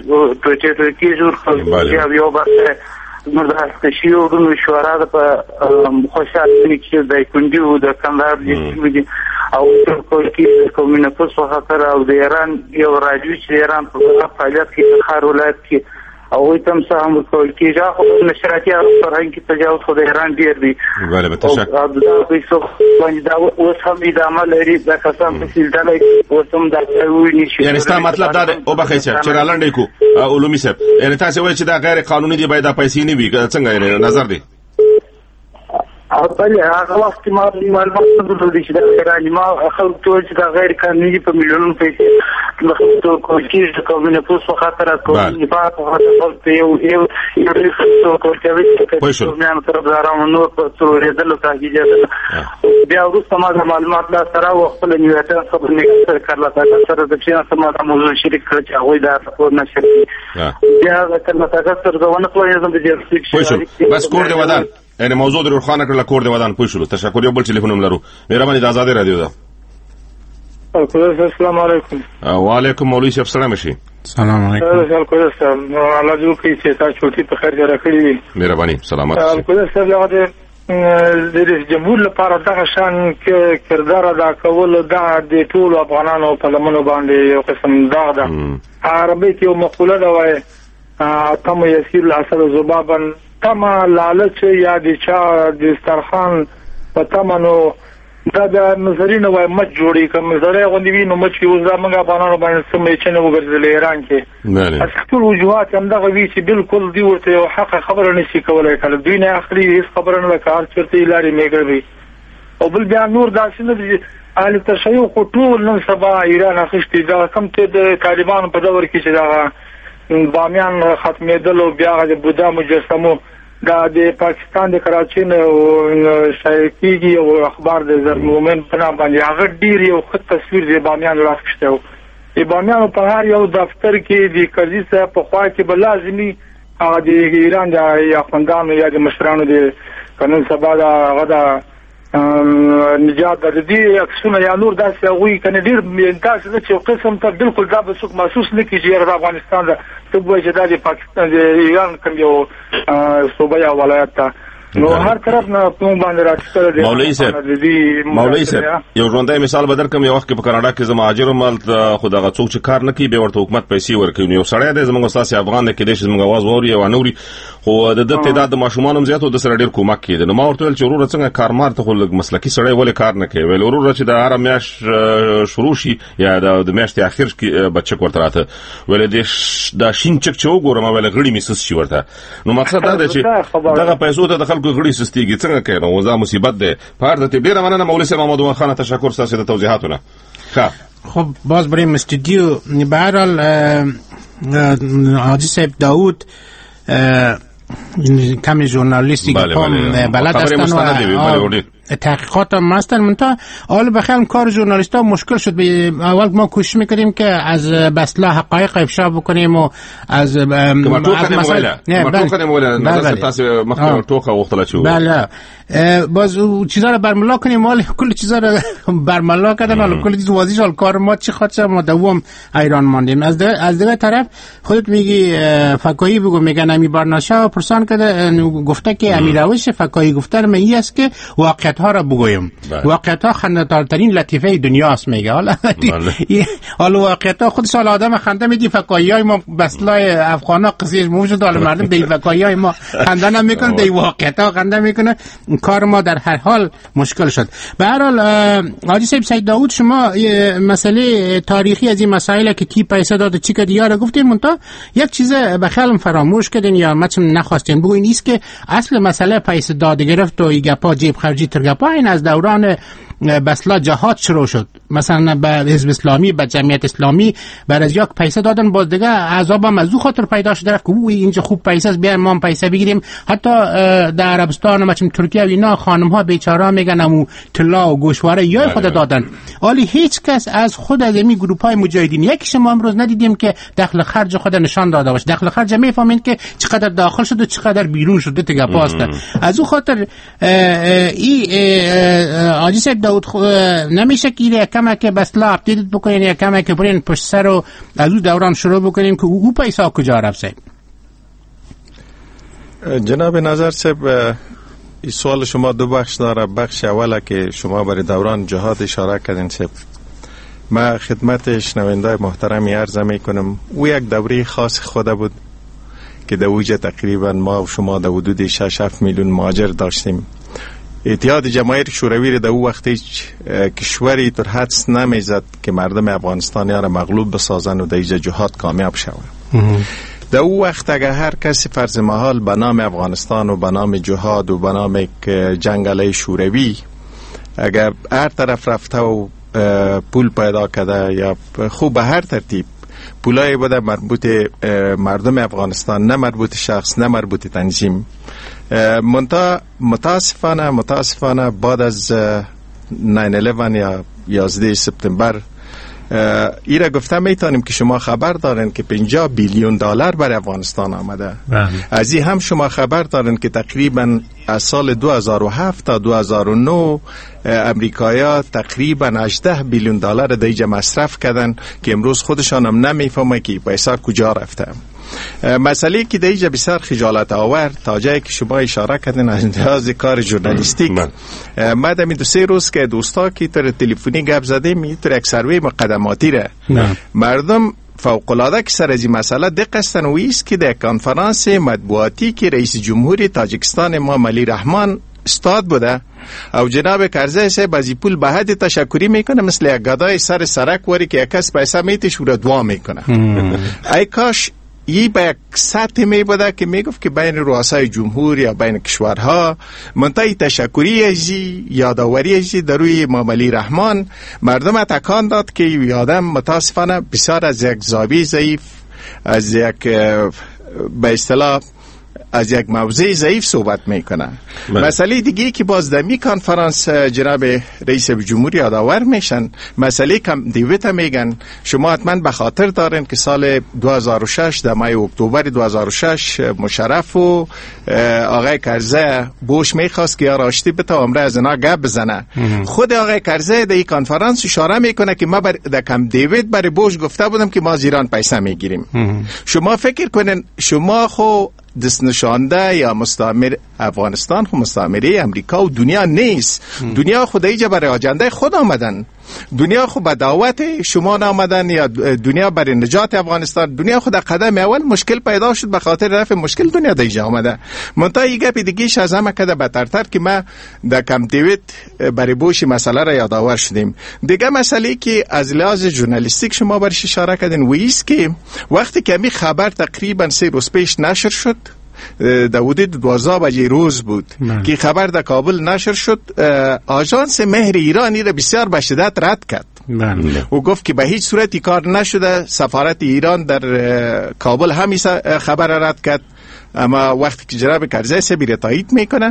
ټوټې ټوټې جوړ کړل. او یو برخه زموږ د هستکشي وروڼو شورا ده په خوشحال کې د کندي و د کندهار د دي او ټول کې د قومي نفوذ په خاطر او د ایران یو راډیو چې ایران په فعالیت کې خار ولایت کې او تم سهم ورکول کېږي. خو نشراتي فرهنګ کې تجاوز خو د ایران ډېر دی. بله به تشکر. او دا پیسو باندې دا اوس هم ادامه لري. دا کسان په سلسله کې اوس هم دا ویني شي. یعنې ستا مطلب دا دی وبخئ صاحب چې رالنډې کړو علومي صاحب، یعنې تاسې وایئ چې دا غیر قانوني دي، باید دا پیسې نه وي. څنګه یعنې نظر دی؟ او بله هغه وخت کې ما معلومات نه درلودې چې دا غیر ما خلکو ته ویل چې دا غیر قانوني دي. په میلیونونو پیسې د خلکو ورکول کېږي د قومي نفوذ په خاطر، قومي دفاع په خاطر خلکو ته یو یو یو ډېر خلکو ورکول کوي چې قومیانو طرفدارانو نور په څلورېدلو ته اجازه. بیا وروسته ما دا معلومات لاسته راوړل. خپله نیویارک ټایمز خبرنګار سره کارلاتا ګل سره د کښېناستم، ما دا موضوع شریک کړه چې هغوی دا راپور نشر کړي. بیا د کارلاتا ګل سره زه ونه پوهېږم د دې بس کور د ودان یعنې موضوع د روښانه کړله. کور د ودان پوه شولو. تشکر. یو بل ټلیفون هم لرو. مهرباني د ازادۍ راډیو ده. السلام علیکم. وعلیکم. مولوي صاحب سلام شي. سلام علیکم. القدس صاحب الله دې وکړي چې تاسو چوټي په خیر جوړه کړې وي. مهرباني. سلامت شئ. القدس صاحب هغه د رئیس جمهور لپاره دغه شان کردار ادا کول دا د ټول افغانانو په لمنو باندې یو قسم داغ ده. عربي کې یو مقوله ده وایي تم یسیر الاسد ذبابا، تمه لالچ یا د چا د دسترخوان په تمه نو دا د نظري نه وایي مچ جوړي. که نظري غوندې وي نو مچ کې اوس دا موږ افغانانو باندې څه میچنې وګرځېدلې ایران کې. ټول وجوهات همدغه وي چې بالکل دوی ورته یو حقه خبره نه شي کولی. کله دوی نه اخلي هېڅ خبره نه ده، که هر چېرته یې لارې میږدوي. او بل بیا نور داسې نه دي اهل تشیع خو ټول نن سبا ایران اخیستي. دا کوم چې د طالبانو په دور کې چې دغه بامیان ختمېدل او بیا د بودا مجسمو دا د پاکستان د کراچۍ نه شایع کېږي او اخبار د زرمومن په نام باندې هغه ډېر یو ښه تصویر د بامیانو راخیستی و. د بامیانو په هر یو دفتر کې د قاضي صاحب په خوا کې به لازمي هغه د ایران د اخوندانو یا د مشرانو د قانون سبا د هغه د نجات د دې عکسونه یا نور داسې هغوی کنه ډېر داسې ده چې یو قسم ته بالکل دا به څوک محسوس نه کړي چې د افغانستان ده ته وایي چې دا د پاکستان د ایران کوم یو صوبه یا ولایت ده. نو هر طرف نه په باندې راټیټه ده. مولوي صاحب مولوي صاحب یو ژوندی مثال به درکړم. یو وخت کې په کاناډا کې زه مهاجر وم، هلته خو دغه څوک چې کار نه کوي بیا ورته حکومت پیسې ورکوي. نو یو سړی دی زموږ ستاسې افغان دی، کېدای شي زموږ اواز واوري یا ونه اوري، خو د ده تعداد د ماشومانو هم زیات و، د سره ډېر کومک کېده. نو ما ورته ویل چې وروره څنګه کارمار ته خو لږ مسلکي سړی ولې کار نه کوي؟ ویل وروره چې د هره میاشت شروع شي یا د میاشتې اخر کې به چک ورته راته. ویل دا شین چک چې وګورم ویل غړي مې سست شي ورته. نو مقصد دا دی چې دغه پیسو ته د خلکو غړي سستېږي. څنګه کوي؟ نو دا مصیبت دی. په هر ترتیب ډېره مننه مولوي صاحب محمد عمر خان، تشکر ستاسې د توضیحاتونه. ښه خب باز بریم استودیو. به هر حال حاجی صاحب داود کمی ژورنالیستی که پام بلد هستن و تحقیقات هم هستن. منتها حالا بخیرم کار ژورنالیست‌ها مشکل شد. اول ما کوشش می‌کردیم که از بسلا حقایق افشا بکنیم و از مثلا نه ما کنیم ولا نظر تاسو مخکې ټوکه وختله شو بله باز چیزا رو برملا کنیم. مال کل چیزا رو برملا کردن. حالا کل چیز واضحه حال کار ما چی خاطر ما دوم ایران ماندیم. از ده از دیگه طرف خودت میگی فکایی بگو میگن امی برناشا پرسان کرده گفته که امیر روش فکایی گفتن من این است که واقعیت ها را بگویم. واقعیت ها خنده‌دارترین لطیفه دنیاست میگه. حالا حالا واقعیت ها خودش حالا آدم خنده میدی. فکایی های ما بسلای افغانا قضیه موجود حالا مردم دی فکایی های ما خنده نمیکنه دی واقعیت ها خنده میکنه. کار ما در هر حال مشکل شد. به هر حال حاجی صاحب سید داوود شما مسئله تاریخی از این مسائل که کی پیسه داده چی که دیاره گفتین منتها یک چیز بخیالم فراموش کردین یا مثلا نخواستین بگوین نیست که اصل مسئله پیسه داده گرفت و این گپا جیب خرجی ترگپا این از دوران بسلا جهاد شروع شد. مثلا به حزب اسلامی به جمعیت اسلامی بر از یک پیسه دادن باز دیگه عذاب هم از او خاطر پیدا شده که او اینجا خوب پیسه است بیایم ما پیسه بگیریم. حتی در عربستان مثلا ترکیه و اینا خانم ها بیچاره میگن امو طلا و گوشواره یا خود دادن. ولی هیچ کس از خود از این گروه های مجاهدین یک شما امروز ندیدیم که دخل خرج خود نشان داده باشه. دخل خرج میفهمین که چقدر داخل شده چقدر بیرون شده دیگه پاسته. از او خاطر این حاجی صاحب داود نمیشه که کما که بسلا اپدیت بکنین یا کما که برین پشت سر و از او دوران شروع بکنین که او پیسا کجا رفت. جناب نظر صاحب این سوال شما دو بخش داره. بخش اوله که شما برای دوران جهاد اشاره کردین صاحب، ما خدمت شنوندای محترمی عرض میکنم او یک دوره خاص خوده بود که در اوج تقریبا ما و شما در حدود شش هفت میلیون مهاجر داشتیم. اتحاد جماهیر شوروی در او وقت هیچ کشوری تر حدس نمیزد که مردم افغانستان را مغلوب بسازن و در اینجا جهاد کامیاب شود. در او وقت اگر هر کسی فرض محال به نام افغانستان و به نام جهاد و به نام جنگ علیه شوروی اگر هر طرف رفته و پول پیدا کرده یا خوب به هر ترتیب پولای بوده مربوط مردم افغانستان نه مربوط شخص نه مربوط تنظیم. منتها متاسفانه متاسفانه بعد از ناین الیون یا یازده سپتامبر ایره گفته میتونیم که شما خبر دارین که پنجاه بیلیون دلار برای افغانستان آمده. از این هم شما خبر دارین که تقریبا از سال دو هزار و هفت تا دو هزار و نه امریکایا تقریبا هجده بیلیون دلار در اینجا مصرف کردن که امروز خودشان هم نمیفهمه که پیسا کجا رفته. مسئله که در اینجا بسیار خجالت آور تا جایی که شما اشاره کردین از لحاظ کار ژورنالیستیک ما در دو سه روز که دوستا که تر تلفنی گپ زدیم تر یک سروی مقدماتی ره مردم فوق‌العاده که سر از این مسئله دقیقاً ویست که در کنفرانس مطبوعاتی که رئیس جمهوری تاجیکستان ما ملی رحمان استاد بوده او جناب کرزی صاحب از پول به حد تشکری میکنه مثل یک گدای سر سرک وری که یک کس پیسه میتش و را دعا میکنه. ای کاش ای به یک سطح می بوده که میگفت که بین رؤسای جمهور یا بین کشورها منتهی تشکری ازی یادآوری ازی در روی ملی رحمان مردم تکان داد که ای آدم متاسفانه بسیار از یک زاویه ضعیف از یک به اصطلاح از یک موضوع ضعیف صحبت میکنه. مسئله دیگه که باز در می کنفرانس جناب رئیس جمهوری یادآور میشن مسئله کم دیویت میگن. شما حتما به خاطر دارین که سال دو هزار و شش در ماه اکتبر دو هزار و شش مشرف و آقای کرزی بوش میخواست که آراشتی بتا عمره از اینا گپ بزنه. خود آقای کرزی در این کنفرانس اشاره میکنه که ما در کم دیوید برای بوش گفته بودم که ما از ایران پیسه میگیریم. شما فکر کنین شما خو دست نشانده یا مستعمر افغانستان خو مستعمره امریکا و دنیا نیست. دنیا خود اینجا برای آجنده خود آمدن. دنیا خود به دعوت شما نامدن یا دنیا برای نجات افغانستان. دنیا خود قدم اول مشکل پیدا شد به خاطر رفع مشکل دنیا دیجا آمده. منتها این گپ دیگه‌اش از همه کده بهترتر که ما در کم دیوید برای بوش مسئله را یادآور شدیم. دیگه مسئله که از لحاظ ژورنالیستیک شما برش اشاره کردین و ایست که وقتی که می خبر تقریبا سه روز پیش نشر شد در حدود دوازده بجه روز بود من. که خبر در کابل نشر شد آژانس مهر ایرانی را بسیار به شدت رد کرد و گفت که به هیچ صورتی کار نشده. سفارت ایران در کابل همی خبر رد کرد. اما وقتی که جناب کرزی سبی را تایید میکنه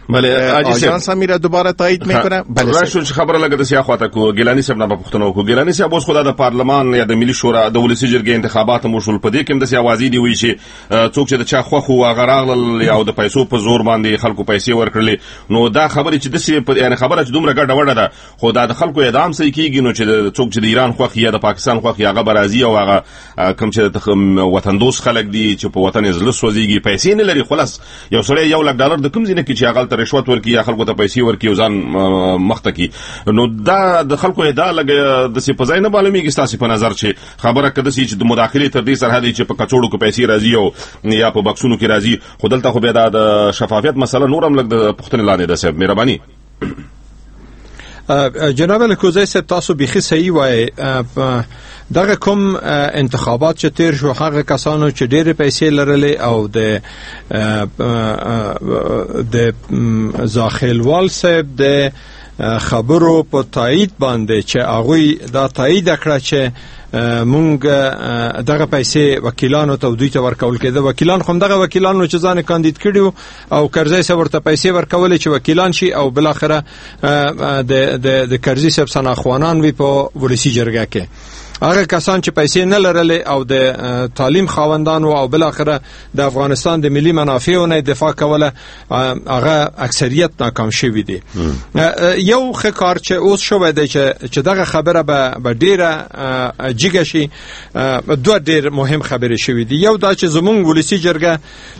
بله آژانس هم میره دوباره تایید میکنه. بله راشون خبره لګه د سیاحت کو ګیلانی صاحب نه پښتنو کو ګیلانی صاحب اوس خدای د پارلمان یا د ملي شورا د ولسی جرګې انتخابات مشول پدې کې د سیاوازي دی وی شي څوک چې د چا خو خو غراغل یا د پیسو په زور باندې خلکو پیسې ورکړلې نو دا خبره چې د سی یعنی خبره چې دومره ګډه وډه ده خو دا د خلکو اعدام سې کیږي نو چې څوک چې د ایران خو یا د پاکستان خو هغه برازي او هغه کوم چې د وطن دوست خلک دي چې په وطن ازل سوځيږي پیسې نه لري خلاص یو سړی یو لک ډالر د کوم ځینې کې چې هغه ته رشوت ورکړي یا خلکو ته پیسې ورکړي او ځان مخته کی نو دا د خلکو ادا لګ د سی په ځای نه معلومیږي تاسو په نظر چې خبره کده چې د مداخله تر دې سره هدي چې په کڅوړو کې پیسې راځي او یا په بکسونو کې راځي خودلته خو به د شفافیت مسله نورم لګ د پښتون لاندې ده صاحب مهرباني. جناب الکوزی صاحب تاسو بيخي صحیح وای دغه کوم انتخابات چې تیر شو هغه کسانو چې ډېر پیسې لرلې او د د زاخیلوال صاحب د خبرو په تایید باندې چې هغه دا تایید کړ چې مونږ دغه پیسې وکیلانو ته دوی ته ورکول کېده وکیلان خو دغه وکیلانو چې ځان کاندید کړیو او کرزی صاحب ورته پیسې ورکول چې وکیلان شي او بل اخره د د د کرزی صاحب سناخوانان وي په ولسی جرګه کې هغه کسان چې پیسې نه لرلې او د تعلیم خاوندان او بل اخره د افغانستان د ملي منافعو نه دفاع کوله هغه اکثریت ناکام شوی دي. یو ښه کار چې اوس شوی دی چې دغه خبره به ډیره جګه شي دوه ډیر مهم خبرې شوی دي. یو دا چې زمونږ ولسی جرګه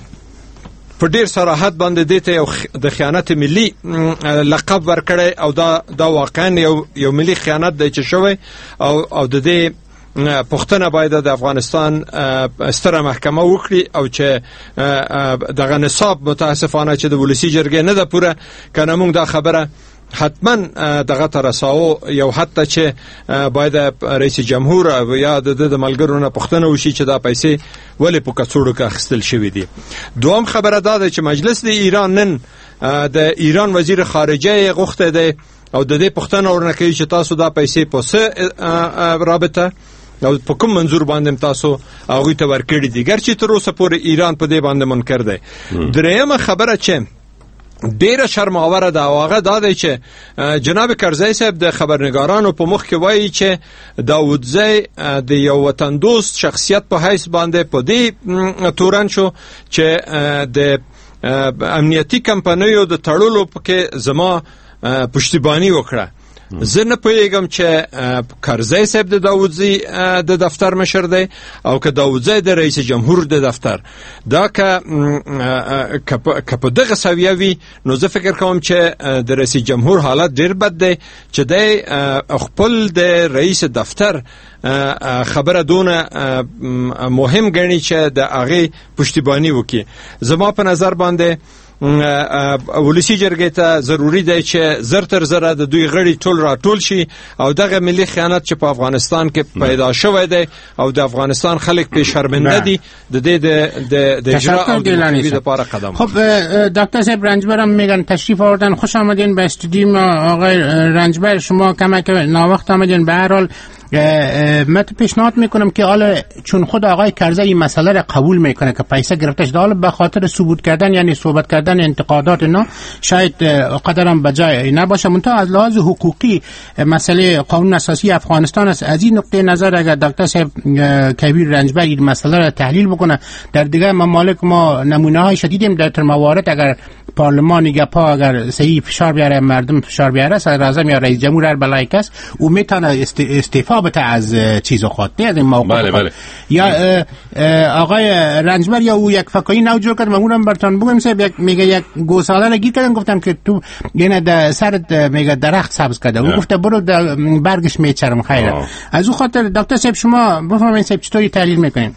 په ډیر صراحت باندې دته یو د خیانت ملي لقب ورکړی او دا دا واقعا یو یو ملي خیانت دی چې شوی او او د دې پښتنه باید د افغانستان ستره محکمه وکړي او چې دغه نصاب متاسفانه چې د ولسی جرګې نه ده پوره کنه موږ دا خبره حتما دغه ترساو یو حتی چې باید رئیس جمهور یا د ملګرو نه پښتنه وشي چې دا پیسې ولې په کڅوړو کې اخیستل شوی دي. دوم خبره دا ده چې مجلس د ایران نن د ایران وزیر خارجه غوښته دی او د دې پښتنه ورنکوي چې تاسو دا پیسې په څه رابطه او په کوم منظور باندې تاسو هغه ته ورکړي دي ګرچې تر اوسه پورې ایران په دې باندې منکر دی. درېمه خبره چې ډیره شرماوره ده هغه دا دی چې جناب کرزی صاحب د خبرنګارانو په مخ کې وایي چې داودزی د یو وطن دوست شخصیت په حیث باندې په دې تورن شو چې د امنیتي کمپنیو د تړلو کې زما پشتیبانی وکړه. زه نه پوهیږم چې کرزی صاحب د داودزی د دفتر مشر دی او که داودزی د رئیس جمهور د دفتر دا که که په دغه سویه وي نو زه فکر کوم چې د رئیس جمهور حالت ډیر بد دی چې دی خپل د رئیس دفتر خبره دونه مهم ګڼي چې د هغې پشتیبانی وکړي. زما په نظر باندې ولسی جرګې ته ضروری دی چې زر تر زره د دوی غړي ټول را ټول شي او دغه ملي خیانت چې په افغانستان کې پیدا شوی دی او د افغانستان خلک په شرمنده دي د دې د د اجرا او د لپاره قدم. خب دکتر صاحب رنجبر هم میگن تشریف آوردن، خوش آمدین به استودیو آقای رنجبر. شما کمک ناوقت آمدین. به هر حال من پیشنهاد میکنم که حالا چون خود آقای کرزی این مسئله را قبول میکنه که پیسه گرفتش دال به خاطر ثبوت کردن یعنی صحبت کردن انتقادات اینا شاید قدرم بجای نباشه، منتها از لحاظ حقوقی مسئله قانون اساسی افغانستان است. از این نقطه نظر اگر دکتر صاحب کبیر رنجبر این مسئله را تحلیل بکنه، در دیگر ممالک ما نمونه های شدیدیم در موارد اگر پارلمان یا پا اگر صحیح فشار بیاره مردم فشار بیاره صدر اعظم یا رئیس جمهور هر بلایک است او میتونه استعفا بده از چیز خود نه از این موقع. بله بله. یا آقای رنجبر یا او یک فکایی نو جور کرد مامورم برتان بگم صاحب یک میگه یک گوساله را گیر کردن گفتم که تو یعنی در سرت میگه درخت سبز کرده او گفته برو در برگش میچرم خیره. از او خاطر دکتر صاحب شما بفرمایید صاحب چطوری تحلیل میکنین؟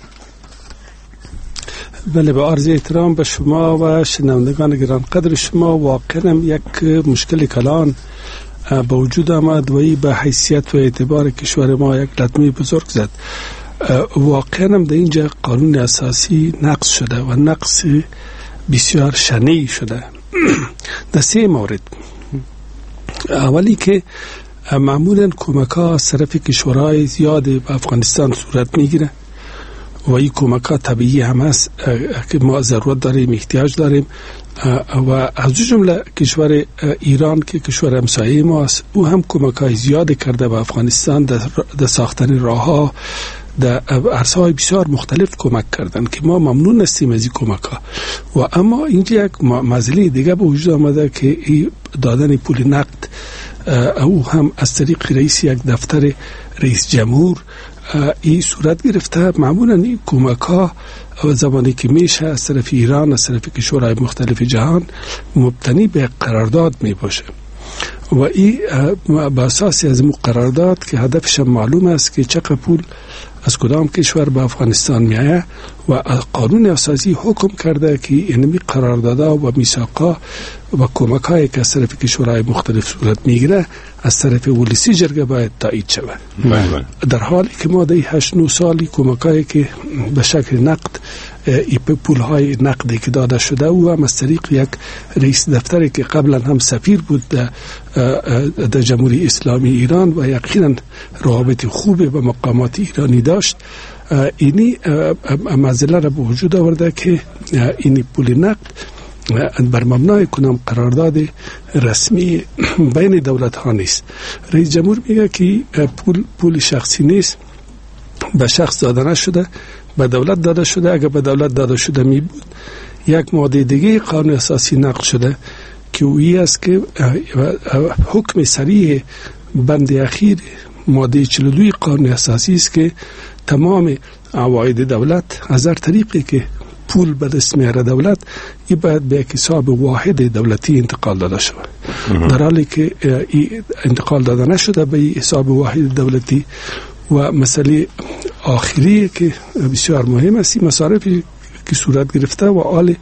بله، با عرض احترام به شما و شنوندگان گرانقدر شما، واقعا یک مشکل کلان با وجود آمد و ای به حیثیت و اعتبار کشور ما یک لطمه بزرگ زد. واقعا هم در اینجا قانون اساسی نقض شده و نقض بسیار شنیع شده در سه مورد. اولی که معمولا کمک ها از طرف کشورهای زیاد به افغانستان صورت میگیره و این کمک ها طبیعی هم است که ما ضرورت داریم، احتیاج داریم. و از جمله کشور ایران که کشور همسایه ما است، او هم کمک های زیاد کرده به افغانستان در ساختن راه ها، در عرصه های بسیار مختلف کمک کردن که ما ممنون هستیم از این کمک ها. و اما اینجا یک مسئله دیگه به وجود آمده که دادن پول نقد او هم از طریق رئیس یک دفتر رئیس جمهور این صورت گرفته. معمولا این کمک ها زمانی که میشه از طرف ایران، از طرف کشورهای مختلف جهان مبتنی به قرارداد می باشه و این با اساس از قرارداد که هدفش معلوم است که چقدر پول از کدام کشور به افغانستان میایه و قانون اساسی حکم کرده که اینمی قراردادها و میثاقها و کمک هایی که از طرف کشورهای مختلف صورت میگیره از طرف ولسی جرگه باید تایید شود. در حالی که ما در هشت نه سالی کمک هایی که به شکل نقد ای پول های نقدی که داده شده او هم از طریق یک رئیس دفتری که قبلا هم سفیر بود در جمهوری اسلامی ایران و یقینا روابط خوبه با مقامات ایرانی داشت، اینی مسئله را به وجود آورده که اینی پول نقد بر مبنای کنم قرارداد رسمی بین دولت ها نیست. رئیس جمهور میگه که پول پول شخصی نیست، به شخص داده نشده، به دولت داده شده. اگر به دولت داده شده می بود یک ماده دیگه قانون اساسی نقل شده که اویی است که حکم صریح بند اخیر ماده چهل و دو قانون اساسی است که تمام عواید دولت از هر طریقی که پول به دست میاره دولت ای باید به یک حساب واحد دولتی انتقال داده شود. در حالی که ای انتقال داده نشده به حساب واحد دولتی و مسئله آخری که بسیار مهم است مصارفی که صورت گرفته و آل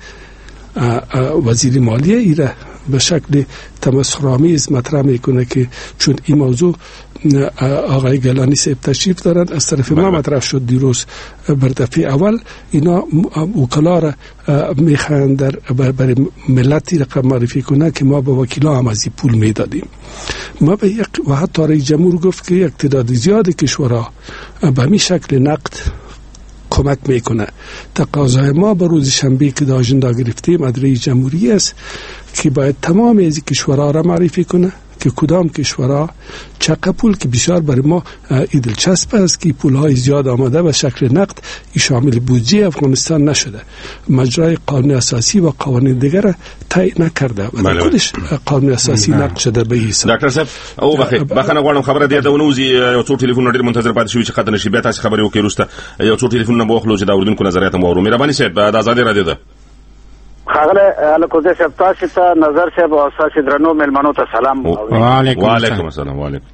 وزیر مالیه ایره به شکل تمسخرآمیز مطرح میکنه که چون این موضوع آقای گلانی صاحب تشریف دارند از طرف ما مطرح شد دیروز بر دفعه اول، اینا وکلا را میخواهند در برای ملتی رقم معرفی کنه که ما به وکیلا هم از این پول میدادیم. ما به یک و حتی رئیس جمهور گفت که یک تعداد زیاد کشورها به می شکل نقد کمک میکنه. تقاضای ما به روز شنبه که دا اجندا گرفتیم از رئیس جمهوری است که باید تمام از کشورها را معرفی کنه که کدام کشورها چقدر پول که بسیار برای ما دلچسب است که پولهای زیاد آمده به شکل نقد شامل بودجه افغانستان نشده، مجرای قانون اساسی و قوانین دیگر طی نکرده و در خودش قانون اساسی نقد شده به حساب. ډاکټر صاحب او بخیر بخنه غواړم خبره دی دا ونوزي یو څو ټلیفون ډیر منتظر پاتې شوی چې خاطر نشي بیا تاسو خبرې وکړئ وروسته یو څو ټلیفون نه بوخلو چې دا اوردونکو نظریات مو اورو. مهرباني صاحب د آزادۍ رادیو ده خاغله الکوزه صاحب تاسو ته نظر صاحب او تاسو درنو ملمنو ته سلام. وعلیکم السلام. وعلیکم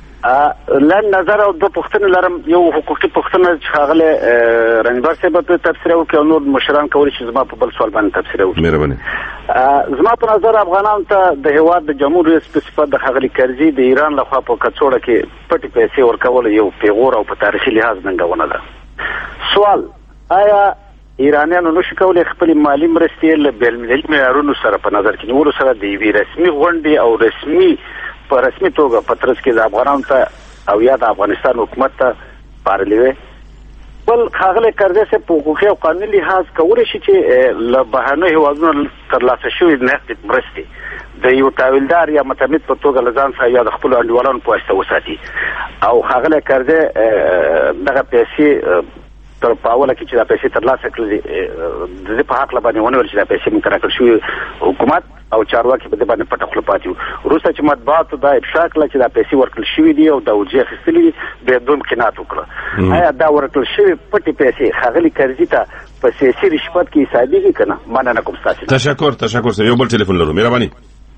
لن نظر او دو پښتنه لرم. یو حقوقي پښتنه چې خاغله رنګبر صاحب په تفسیر او کې نور مشران کوي چې زما په بل سوال باندې تفسیر وکړي. مهرباني. زما په نظر افغانان ته د هواد د جمهور رئیس په صفت د خاغلی کرزي د ایران لخوا په کڅوړه کې پټي پیسې ورکول یو پیغور او په تاریخي لحاظ ننګونه ده. سوال آیا ایرانیانو نشي کولای خپل مالی مرستې له بین المللي معیارونو سره په نظر کې نیولو سره د یوې رسمي غونډې او رسمي په رسمي توګه په ترڅ کې د افغانانو ته او یا د افغانستان حکومت ته پارلې وي؟ بل ښاغلی کرزی صاحب په حقوقي او قانوني لحاظ کولی شي چې له بهرنیو هېوادونو ترلاسه شوي نقدې مرستې د یو تاویلدار یا متمد په توګه له ځان سره یا د خپلو انډیوالانو په واسطه وساتي او ښاغلی کرزی دغه پیسې تر پاوله کې چې دا پیسې ترلاسه کړي د دې په حق باندې ونه ویل چې دا پیسې مونږ راکړل شوي حکومت او چارواکي په دې باندې پټه خوله پاتې وو. وروسته چې مطبوعاتو دا افشا کړه چې دا پیسې ورکړل شوي دي او دا وجې اخیستلي دي بیا دوم قناعت وکړه. آیا دا ورکړل شوي پټې پیسې ښاغلي کرزي ته په سیاسي رشوت کې حسابېږي که نه؟ مننه کوم ستاسې. تشکر تشکر صاحب. یو بل ټلیفون لرو. مهرباني.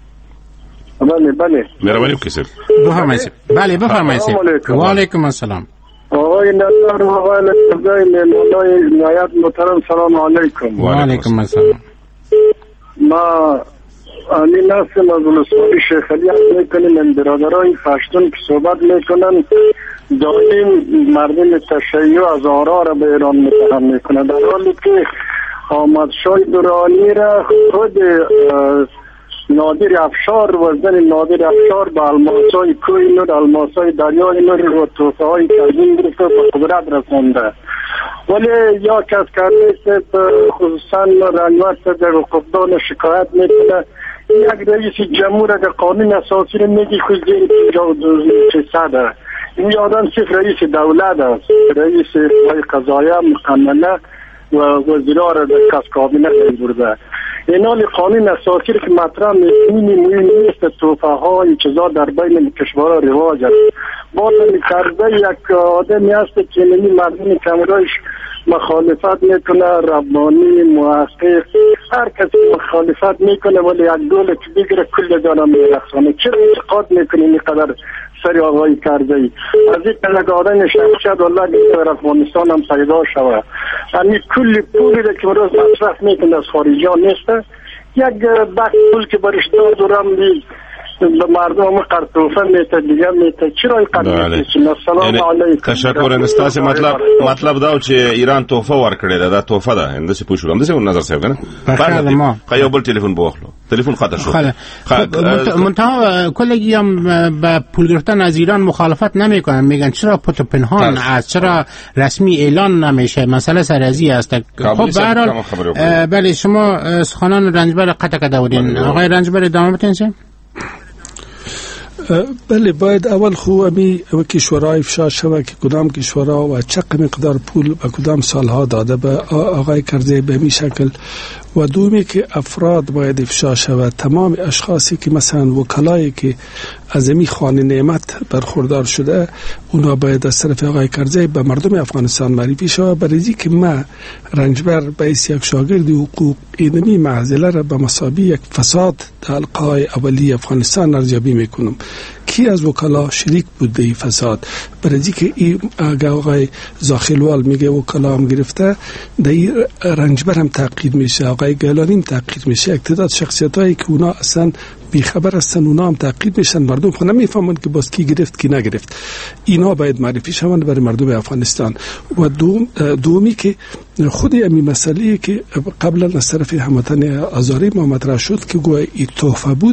بله بله مهرباني وکړئ صاحب. بفرمایئ. بله بفرمایئ صاحب. وعلیکم السلام. آقای نصر آقای نصرگاه مهمانای نهایت محترم سلام علیکم. و علیکم السلام. ما علی نصر از ولسوالی شیخ علی هم میکنیم من برادرای پشتون که صحبت میکنن دائم مردم تشیع از آرا را به ایران متهم میکنه در حالی که آمد شای درانی را خود نادر افشار وزن نادر افشار به الماسای کوی نور الماسای دریای نور و توسعه های تنظیم گرفته به قدرت رسانده ولی یا کس کرده خصوصا رنوت در حقوقدان شکایت میکنه یک رئیس جمهور اگر قانون اساسی رو میگی خود چه صدر این آدم صرف رئیس دولت است، رئیس قوه قضاییه مقننه و وزیرها را کس کابینه برده. این حال قانون اساسی که مطرح می‌کنی مهم نیست، توفه های چیزا در بین کشورها رواج است. باز کرده یک آدمی است که نمی مردم کمرایش مخالفت میکنه، ربانی محقق هر کسی مخالفت میکنه ولی یک دولت که بگیره کل دانم میرخصانه. چرا اعتقاد میکنی اینقدر سری آقای کرده از این پلگادن شخصیت والله در افغانستان هم پیدا شود. یعنی کل پولی را که روز مصرف میکنه از خارجی ها نیسته، یک بخش پول که برش دار دورم بید به مردم قرطوفه میته دیگه میته. چرا این قدر میتیسیم؟ السلام علیکم. تشکر. انستاسی مطلب مطلب داو چې ایران تحفه ورکړی ده، دا تحفه ده. اندسی پوښتنه هم دسی اون نظر صاحب کنه. بخیر ما. خیلی بول تلفن بوخلو. تلفن خاطر شد. منتها کلگی هم به پول گرفتن از ایران مخالفت نمیکنن، میگن چرا پت پنهان است، چرا رسمی اعلان نمیشه، مسئله سرازی است. خب به هر حال بله شما سخنان رنجبر قطع کرده بودین. آقای رنجبر ادامه بدین. بله باید اول خو امی کشورهای افشا شود که کدام کشورها و چه مقدار پول و کدام سالها داده به آقای کرزی به می شکل، و دومی که افراد باید افشا شود، تمام اشخاصی که مثلا وکلایی که از امی خوان نعمت برخوردار شده اونا باید از طرف آقای کرزی به مردم افغانستان معرفی شود. برای که ما رنجبر بیس یک شاگرد حقوق اینمی معضله را به مسابقه یک فساد در حلقه‌های اولی افغانستان ارزیابی میکنم. کی از وکلا شریک بود در این فساد؟ برای که این آقای زاخیلوال میگه وکلا هم گرفته، در این رنجبر هم تحقیر میشه، آقای گیلانی هم تحقیر میشه، یک تعداد شخصیت هایی که اونا اصلا بیخبر هستن اونا هم تحقیر میشن، مردم خود نمیفهمند که باز کی گرفت کی نگرفت. اینا باید معرفی شوند برای مردم افغانستان. و دوم دومی که خود این مسئله که قبلا از طرف هموطن آزاری ما مطرح شد که گویا این تحفه بود،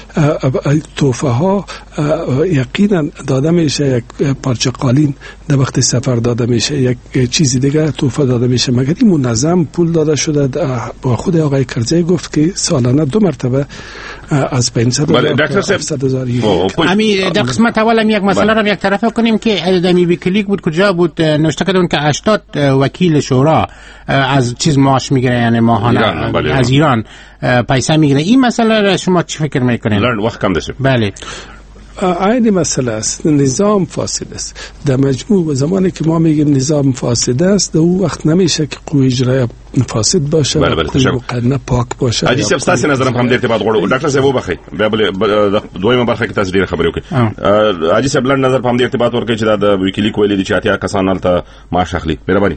تحفه ها یقینا داده میشه، یک پارچه قالین در وقت سفر داده میشه، یک چیزی دیگه تحفه داده میشه، مگر این منظم پول داده شده. با خود آقای کرزی گفت که سالانه دو مرتبه از پنجصد هزار امی در قسمت اول هم یک مسئله را یک طرفه کنیم که دمی ویکیلیک بود کجا بود نوشته کردن که هشتاد وکیل شورا از چیز معاش میگیره، یعنی ماهانه از ایران پیسه میگیره. این مسئله را شما چی فکر میکنین؟ وقت کم داشته. بله عین مسئله است، نظام فاسد است. در مجموع زمانی که ما میگیم نظام فاسد است، در اون وقت نمیشه که قوه اجرایی فاسد باشه، بله بله قوه مقننه پاک باشه. حاجی صاحب تاسو نظرم هم ډیر ارتباط غواړو. ډاکټر صاحب وبخښئ بیا بل دویمه برخه کې تاسو ډیر خبرې وکړئ. حاجی صاحب لږ نظر په دې ارتباط ورکړئ چې دا د ویکیلیک ویلي دي چې اتیا کسان هلته معاش اخلي. مهرباني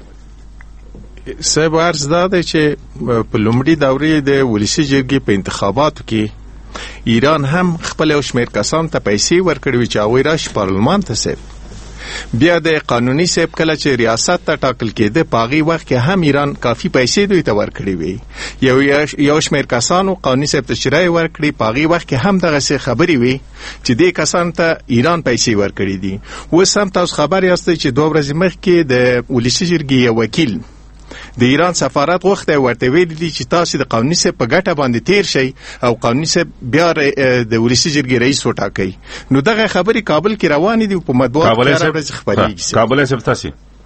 صاحب عرض داده چې په لومړي دورې د ولسی جرګې په انتخاباتو کې ایران هم خپل او شمیر کسان ته پیسې ورکړي چې هغوی راشي پارلمان ته. صاحب بیا د قانوني صاحب کله چې ریاست ته ټاکل کېده په هغې وخت کې هم ایران کافي پیسې دوی ته ورکړي وي. یو یو شمیر کسانو قانوني صاحب ته چې رایې ورکړي په هغې وخت کې هم دغسې خبرې وي چې دې کسانو ته ایران پیسې ورکړي دي. اوس هم تاسو خبر یاستئ چې دوه ورځې مخکې د ولسي جرګې یو وکیل د ایران سفارت غوښته ورته ویلي دي چې تاسو د قانوني صاحب په ګټه باندې تیر شئ او قانوني صاحب بیا د ولسي جرګې رئیس وټاکئ. نو دغه خبرې کابل کې روانې دي په مطبوعاتو کې هره ورځ خپرېږي. کابل صاحب تاسو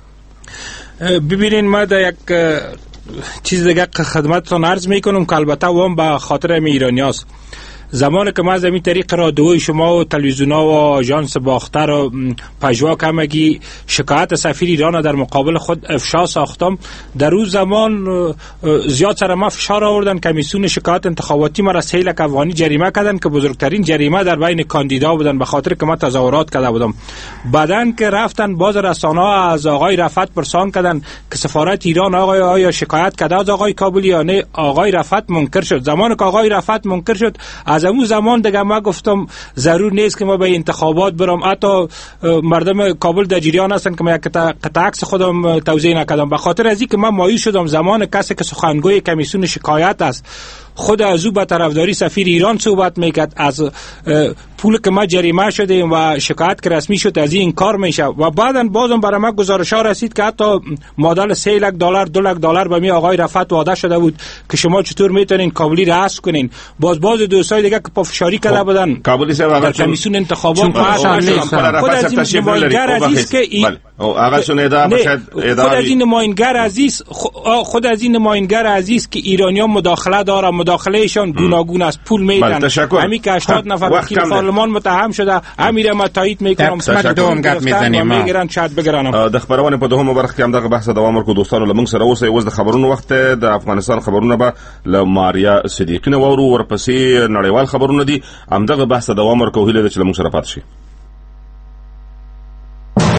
ببینین ما در یک چیز دیگه خدمتتون عرض میکنم که البته وام به خاطر ایرانی هست. زمان که ما از این طریق رادیوی شما و تلویزیون ها و آژانس باختر و پژواک همگی شکایت سفیر ایران در مقابل خود افشا ساختم، در اون زمان زیاد سر ما فشار آوردن، کمیسیون شکایت انتخاباتی ما را سه لک افغانی جریمه کردن که بزرگترین جریمه در بین کاندیدا بودن به خاطر که ما تظاهرات کرده بودم. بعدن که رفتن باز رسانه ها از آقای رفعت پرسان کردن که سفارت ایران آقای آیا شکایت کرده از آقای کابلی یا نه، آقای رفعت منکر شد. زمان که آقای رفعت منکر شد از اون زمان دیگه ما گفتم ضرور نیست که ما به انتخابات برم. حتی مردم کابل در جریان هستن که ما یک قطع عکس خودم توزیع نکردم به خاطر از اینکه من مایوس شدم زمان کسی که سخنگوی کمیسیون شکایت است خود از او به طرفداری سفیر ایران صحبت میکرد، از پول که ما جریمه شدیم و شکایت که رسمی شد از این کار میشه و بعداً بازم برای ما گزارش ها رسید که حتی معادل سه لک دلار دو لک دلار به می آقای رفعت وعده شده بود که شما چطور میتونین کابلی را حذف کنین. باز باز دوستای دیگه که پافشاری کرده بودن کابلی صاحب در کمیسیون انتخابات خود از این نماینگر عزیز که آقا شنیده باشد خود از این نماینگر عزیز خود از این نماینگر عزیز که ایرانیان مداخله داره، مداخلهشان گوناگون است، پول میدن. همین که هشتاد نفر وکیل پارلمان متهم شده، امیر ما تایید میکنم قسمت دوم گپ میزنیم میگیرن شاید بگرانم. د خبرونه په دومره برخه کې هم دغه بحث دوام ورکړو. دوستانو لمن سره اوسه اوس د خبرونو وخت د افغانستان خبرونه به ل ماریا صدیقی نو ورو ورپسې نړیوال خبرونه دي. هم دغه بحث دوام ورکو هیله د چلمن سره پات شي.